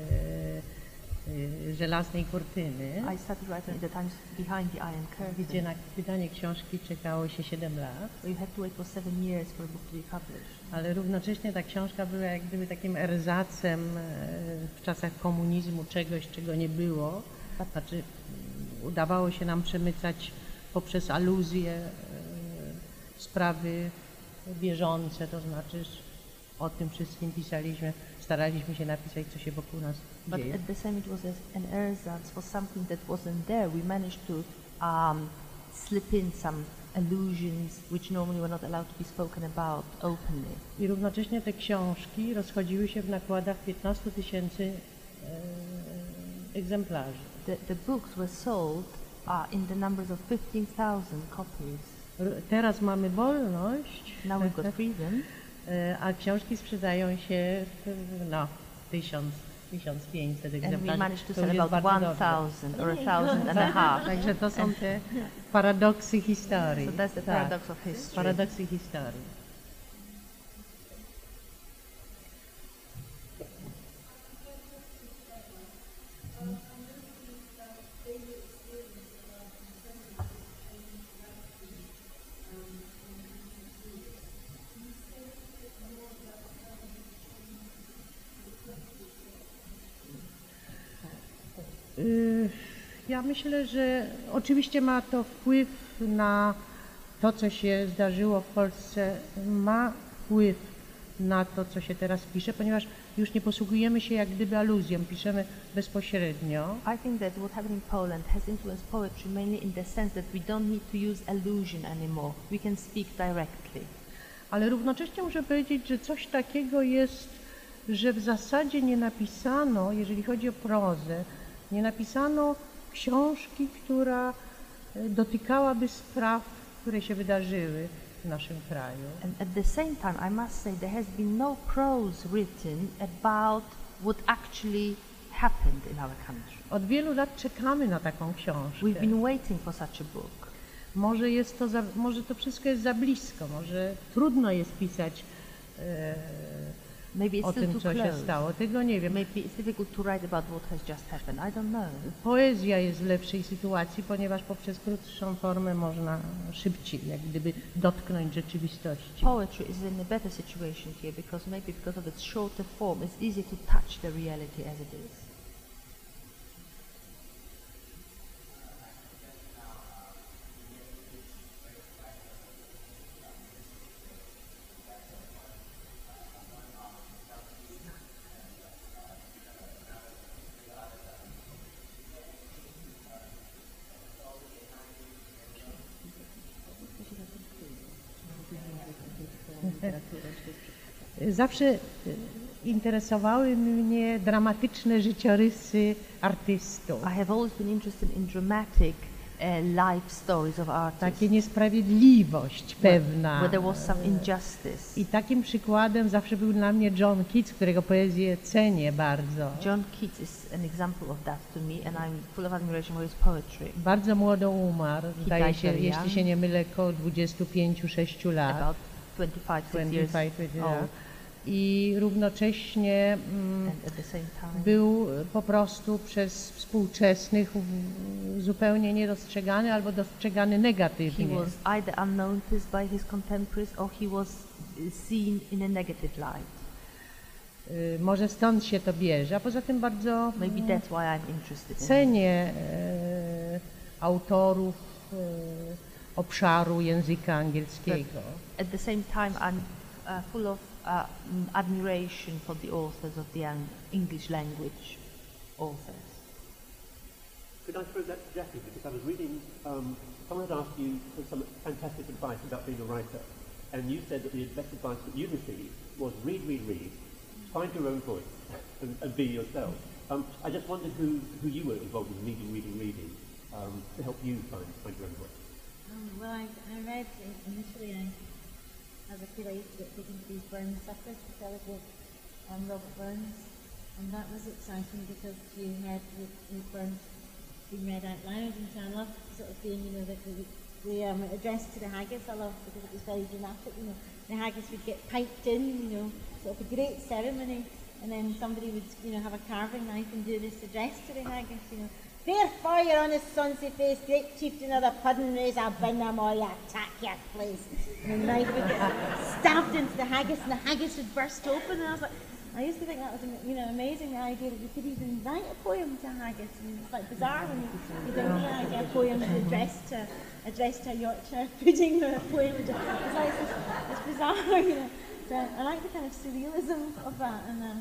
C: żelaznej kurtyny,
D: I started writing at the times behind the Iron Curtain,
C: gdzie na wydanie książki czekało się 7 lat.
D: where you had to wait for 7 years for a book to be published.
C: Ale równocześnie ta książka była jak gdyby takim erzacem w czasach komunizmu czegoś, czego nie było. Znaczy, udawało się nam przemycać poprzez aluzje sprawy bieżące, to znaczy o tym wszystkim pisaliśmy, staraliśmy się napisać, co się wokół nas dzieje.
D: But at the same it was an ersatz for something that wasn't there. We managed to slip in some allusions which normally were not allowed to be spoken about openly.
C: I równocześnie te książki rozchodziły się w nakładach 15 000 egzemplarzy.
D: The books were sold in the numbers of 15,000 copies.
C: Teraz mamy wolność,
D: Now we've got freedom.
C: A książki sprzedają się 1500
D: And we
C: egzemplarzy.
D: managed to
C: To
D: sell
C: już jest
D: about
C: bardzo dobrze.
D: 1,000 or 1,500.
C: Także to są te paradoksy historii.
D: So that's the
C: Tak,
D: paradox of history.
C: paradoksy historii. Ja myślę, że oczywiście ma to wpływ na to, co się zdarzyło w Polsce, ma wpływ na to, co się teraz pisze, ponieważ już nie posługujemy się jak gdyby aluzją, piszemy bezpośrednio.
D: I think that what happened in Poland has influenced poetry mainly in the sense that we don't need to use allusion anymore. We can speak directly.
C: Ale równocześnie muszę powiedzieć, że coś takiego jest, że w zasadzie nie napisano, jeżeli chodzi o prozę, nie napisano książki, która dotykałaby spraw, które się wydarzyły w naszym kraju.
D: And at the same time, I must say there has been no prose written about what actually happened in our country.
C: Od wielu lat czekamy na taką książkę.
D: We've been waiting for such a book.
C: Może to wszystko jest za blisko, może trudno jest pisać
D: Maybe it's
C: o
D: still
C: tym,
D: too
C: co się
D: close.
C: stało. Tego nie wiem.
D: Maybe it's difficult to write about what has just happened. I don't know.
C: Poezja jest w lepszej sytuacji, ponieważ poprzez krótszą formę można szybciej, jak gdyby dotknąć rzeczywistości.
D: Poetry is in a better situation here because maybe because of its shorter form, it's easier to touch the reality as it is.
C: Zawsze interesowały mnie dramatyczne życiorysy artystów.
D: I have always been interested in dramatic life stories of artists.
C: Takie niesprawiedliwość pewna.
D: Where there was some injustice.
C: I takim przykładem zawsze był dla mnie John Keats, którego poezję cenię bardzo.
D: John Keats is an example of that to me, and I'm full of admiration for his poetry.
C: Bardzo młodo umarł, zdaje
D: died
C: się,
D: very
C: jeśli
D: young.
C: się nie mylę, około 25-6 lat.
D: About 25 years
C: 25
D: old.
C: lat. I równocześnie
D: And at the same time,
C: był po prostu przez współczesnych zupełnie niedostrzegany albo dostrzegany
D: he
C: negatywnie.
D: was either unnoticed by his contemporaries or he was seen in a negative light.
C: Może stąd się to bierze, a poza tym bardzo
D: Maybe that's why I'm interested in him.
C: cenię autorów obszaru języka angielskiego.
D: At the same time, I'm full of admiration for the authors of the English language authors.
A: Could I throw that to Jackie? Because I was reading, someone had asked you for some fantastic advice about being a writer, and you said that the best advice that you received was read, find your own voice, and be yourself. I just wondered who you were involved in reading, to help you find your own voice.
B: Well, I read initially, as a kid, I used to get taken to these Burns suppers to celebrate Robert Burns, and that was exciting because you had with Burns being read out loud, and so I loved sort of being, the address to the haggis. I loved because it was very dramatic. The haggis would get piped in, sort of a great ceremony, and then somebody would, have a carving knife and do this address to the haggis. Therefore, your honest sonsy face, great chieftain of the pudding, raise a bingham or you attack your place. And the knife would get stabbed into the haggis, and the haggis would burst open. And I used to think that was, amazing, the idea that you could even write a poem to haggis. And it's like bizarre when you don't write a poem addressed to a Yorkshire pudding or a poem. It's bizarre, So I like the kind of surrealism of that,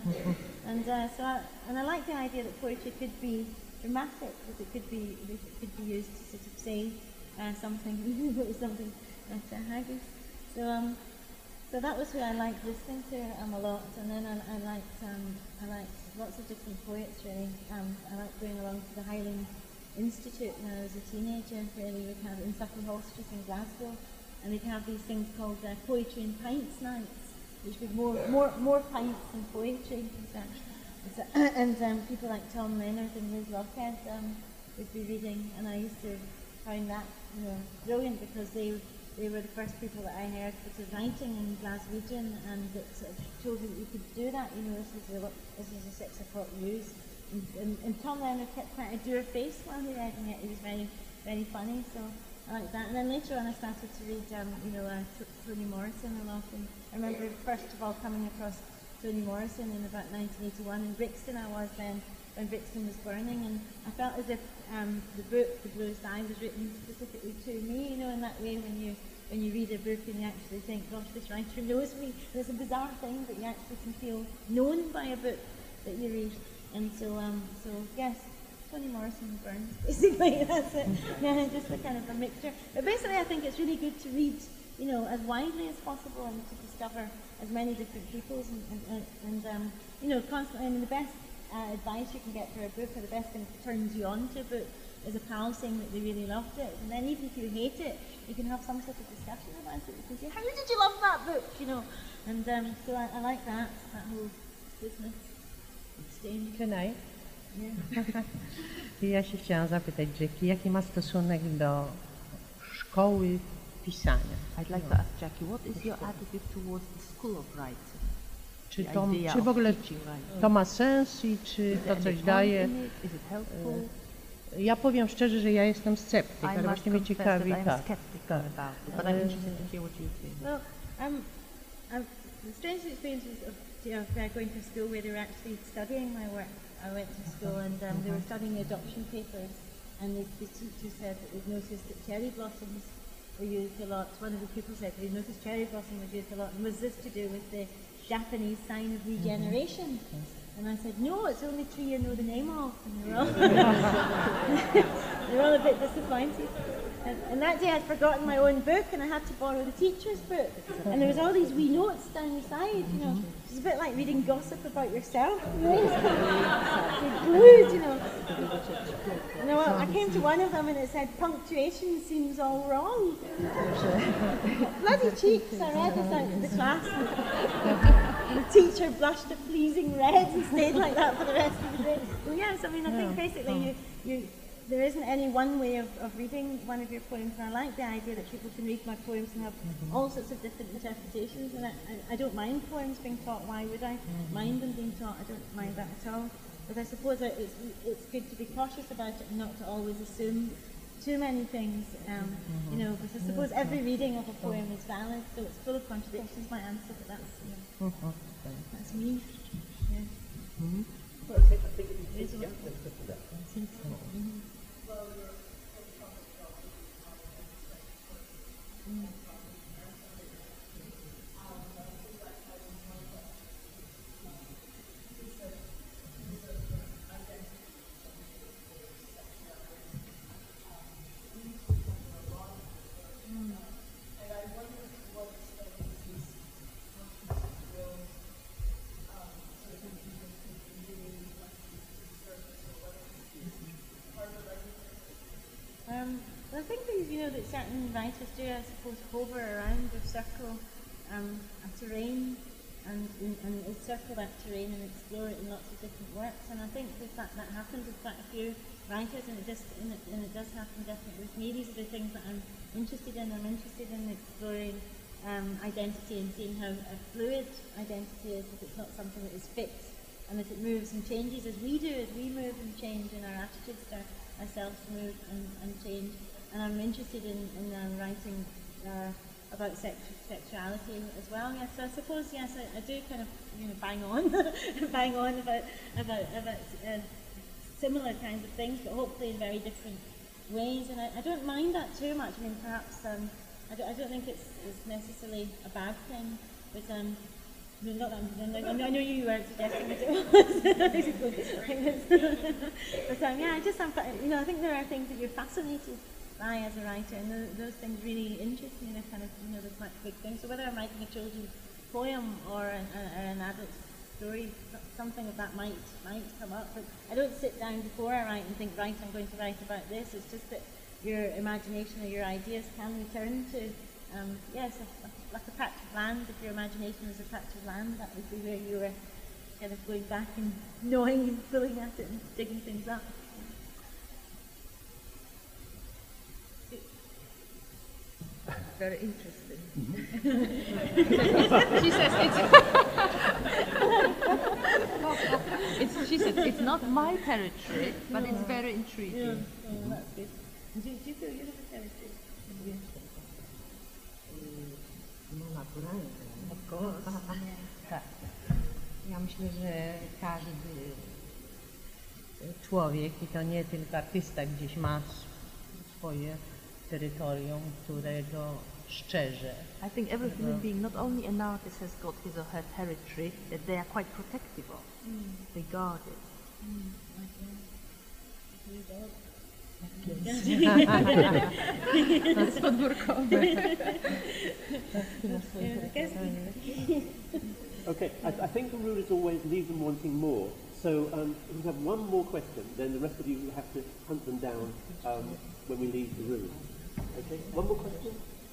B: and I like the idea that poetry could be dramatic, that it could be used to sort of say something, something at haggis. So that was who I liked listening to a lot, and then I liked lots of different poets really. I liked going along to the Highland Institute when I was a teenager. Really, we'd have in Sutton Hall Street in Glasgow, and they'd have these things called poetry and pints nights, which would more pints than poetry. And people like Tom Leonard and Liz Lockhead would be reading, and I used to find that brilliant, because they were the first people that I heard sort of writing in Glaswegian, and it sort of showed me that you could do that. This is a 6 o'clock news, and Tom Leonard kept quite a dour face while he read, and yet he was very, very funny. So I like that. And then later on, I started to read, Toni Morrison a lot. And I remember first of all coming across Toni Morrison in about 1981 in Brixton. I was then when Brixton was burning, and I felt as if the book, The Bluest Eye, was written specifically to me. In that way when you read a book and you actually think, gosh, this writer knows me. There's a bizarre thing, but you actually can feel known by a book that you read. And so yes, Toni Morrison and Burns, basically, that's it. Yeah, just a kind of a mixture. But basically I think it's really good to read, as widely as possible, and to discover as many different peoples and constantly. I mean, the best advice you can get for a book, or the best thing that turns you on to a book, is a pal saying that they really loved it. And then even if you hate it, you can have some sort of discussion about it. You can say, how did you love that book? And so I like that whole business exchange.
C: Can I?
B: Yeah.
C: Ja się chciałam zapytać Jackie, jaki ma stosunek do szkoły pisania?
D: I'd like to ask Jackie, what is your attitude towards the school of writing?
C: Czy w ogóle to ma sens i czy to coś daje?
D: Is it helpful?
C: Ja powiem szczerze, że ja jestem sceptyk,
D: I
C: ale
D: must
C: właśnie mnie
D: confess
C: ciekawi,
D: that I'm
C: tak.
D: skeptical about it, but I'm interested to hear what you think.
B: Well, the strange experiences of going to school where they were actually studying my work. I went to school and they were studying the adoption papers, and the teacher said that they'd noticed that cherry blossoms were used a lot. One of the people said they noticed cherry blossom was used a lot, and was this to do with the Japanese sign of regeneration? And I said, no, it's the only tree you know the name of. And they were all, they were all a bit disappointed. And that day I'd forgotten my own book, and I had to borrow the teacher's book. And there was all these wee notes down the side, It's a bit like reading gossip about yourself. It's glued, And I came to one of them and it said, punctuation seems all wrong. Bloody cheeks, I read this out to the class. And the teacher blushed a pleasing red and stayed like that for the rest of the day. Well, yes, I mean, I think basically there isn't any one way of reading one of your poems, and I like the idea that people can read my poems and have all sorts of different interpretations, and I don't mind poems being taught. Why would I mind them being taught? I don't mind that at all. But I suppose that it's good to be cautious about it and not to always assume too many things, because I suppose every reading of a poem is valid, so it's full of contradictions, my answer, but that's me. Yeah.
A: Well, I think let's put that.
B: I think that certain writers do, I suppose, hover around or circle a terrain and circle that terrain and explore it in lots of different works. And I think that happens with quite a few writers, and it does happen definitely with me. These are the things that I'm interested in. I'm interested in exploring identity and seeing how a fluid identity is, if it's not something that is fixed, and if it moves and changes as we do, as we move and change in our attitudes to ourselves, move and change. And I'm interested in writing about sexuality as well. Yes, so I suppose I do kind of bang on about similar kinds of things, but hopefully in very different ways. And I don't mind that too much. I mean, perhaps I don't think it's necessarily a bad thing, but not that I know you weren't suggesting that it was. But I think there are things that you're fascinated by as a writer, and those things really interest me. They're kind of they're quite big things. So whether I'm writing a children's poem or an adult story, something of that might come up. But I don't sit down before I write and think, right, I'm going to write about this. It's just that your imagination or your ideas can return to like a patch of land. If your imagination is a patch of land, that would be where you were kind of going back and gnawing and pulling at it and digging things up.
D: Very interesting.
E: She says she said it's not my territory, but it's very intriguing.
B: Oh, that's good. Do you feel you have a territory?
C: No naturalnie.
B: Of course.
C: Tak. Ja myślę, że każdy człowiek, i to nie tylko artysta, gdzieś ma swoje terytorium, którego szczerze.
D: I think every human being, not only an artist, has got his or her territory that they are quite protective of. They guard it.
E: That's podwórkowe.
A: Okay, I think the rule is always leave them wanting more. So if we have one more question, then the rest of you will have to hunt them down when we leave the room. Okay, one more question?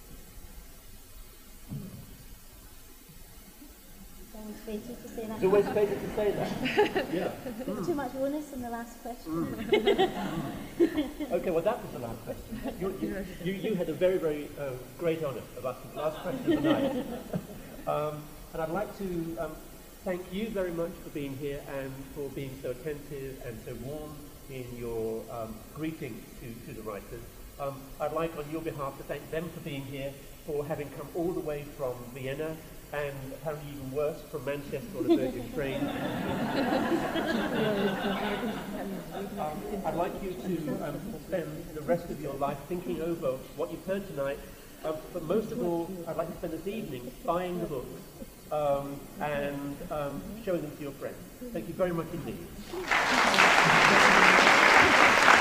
B: It's always fated to say that.
A: It's always fated to say that. Yeah.
B: There's too much onus in the last question.
A: Okay, well that was the last question. You had a very, very great honour of asking the last question of the night. And I'd like to thank you very much for being here and for being so attentive and so warm in your greeting to the writers. I'd like on your behalf to thank them for being here, for having come all the way from Vienna and apparently even worse from Manchester on a Virgin train. I'd like you to spend the rest of your life thinking over what you've heard tonight, but most of all, I'd like to spend this evening buying the books and showing them to your friends. Thank you very much indeed.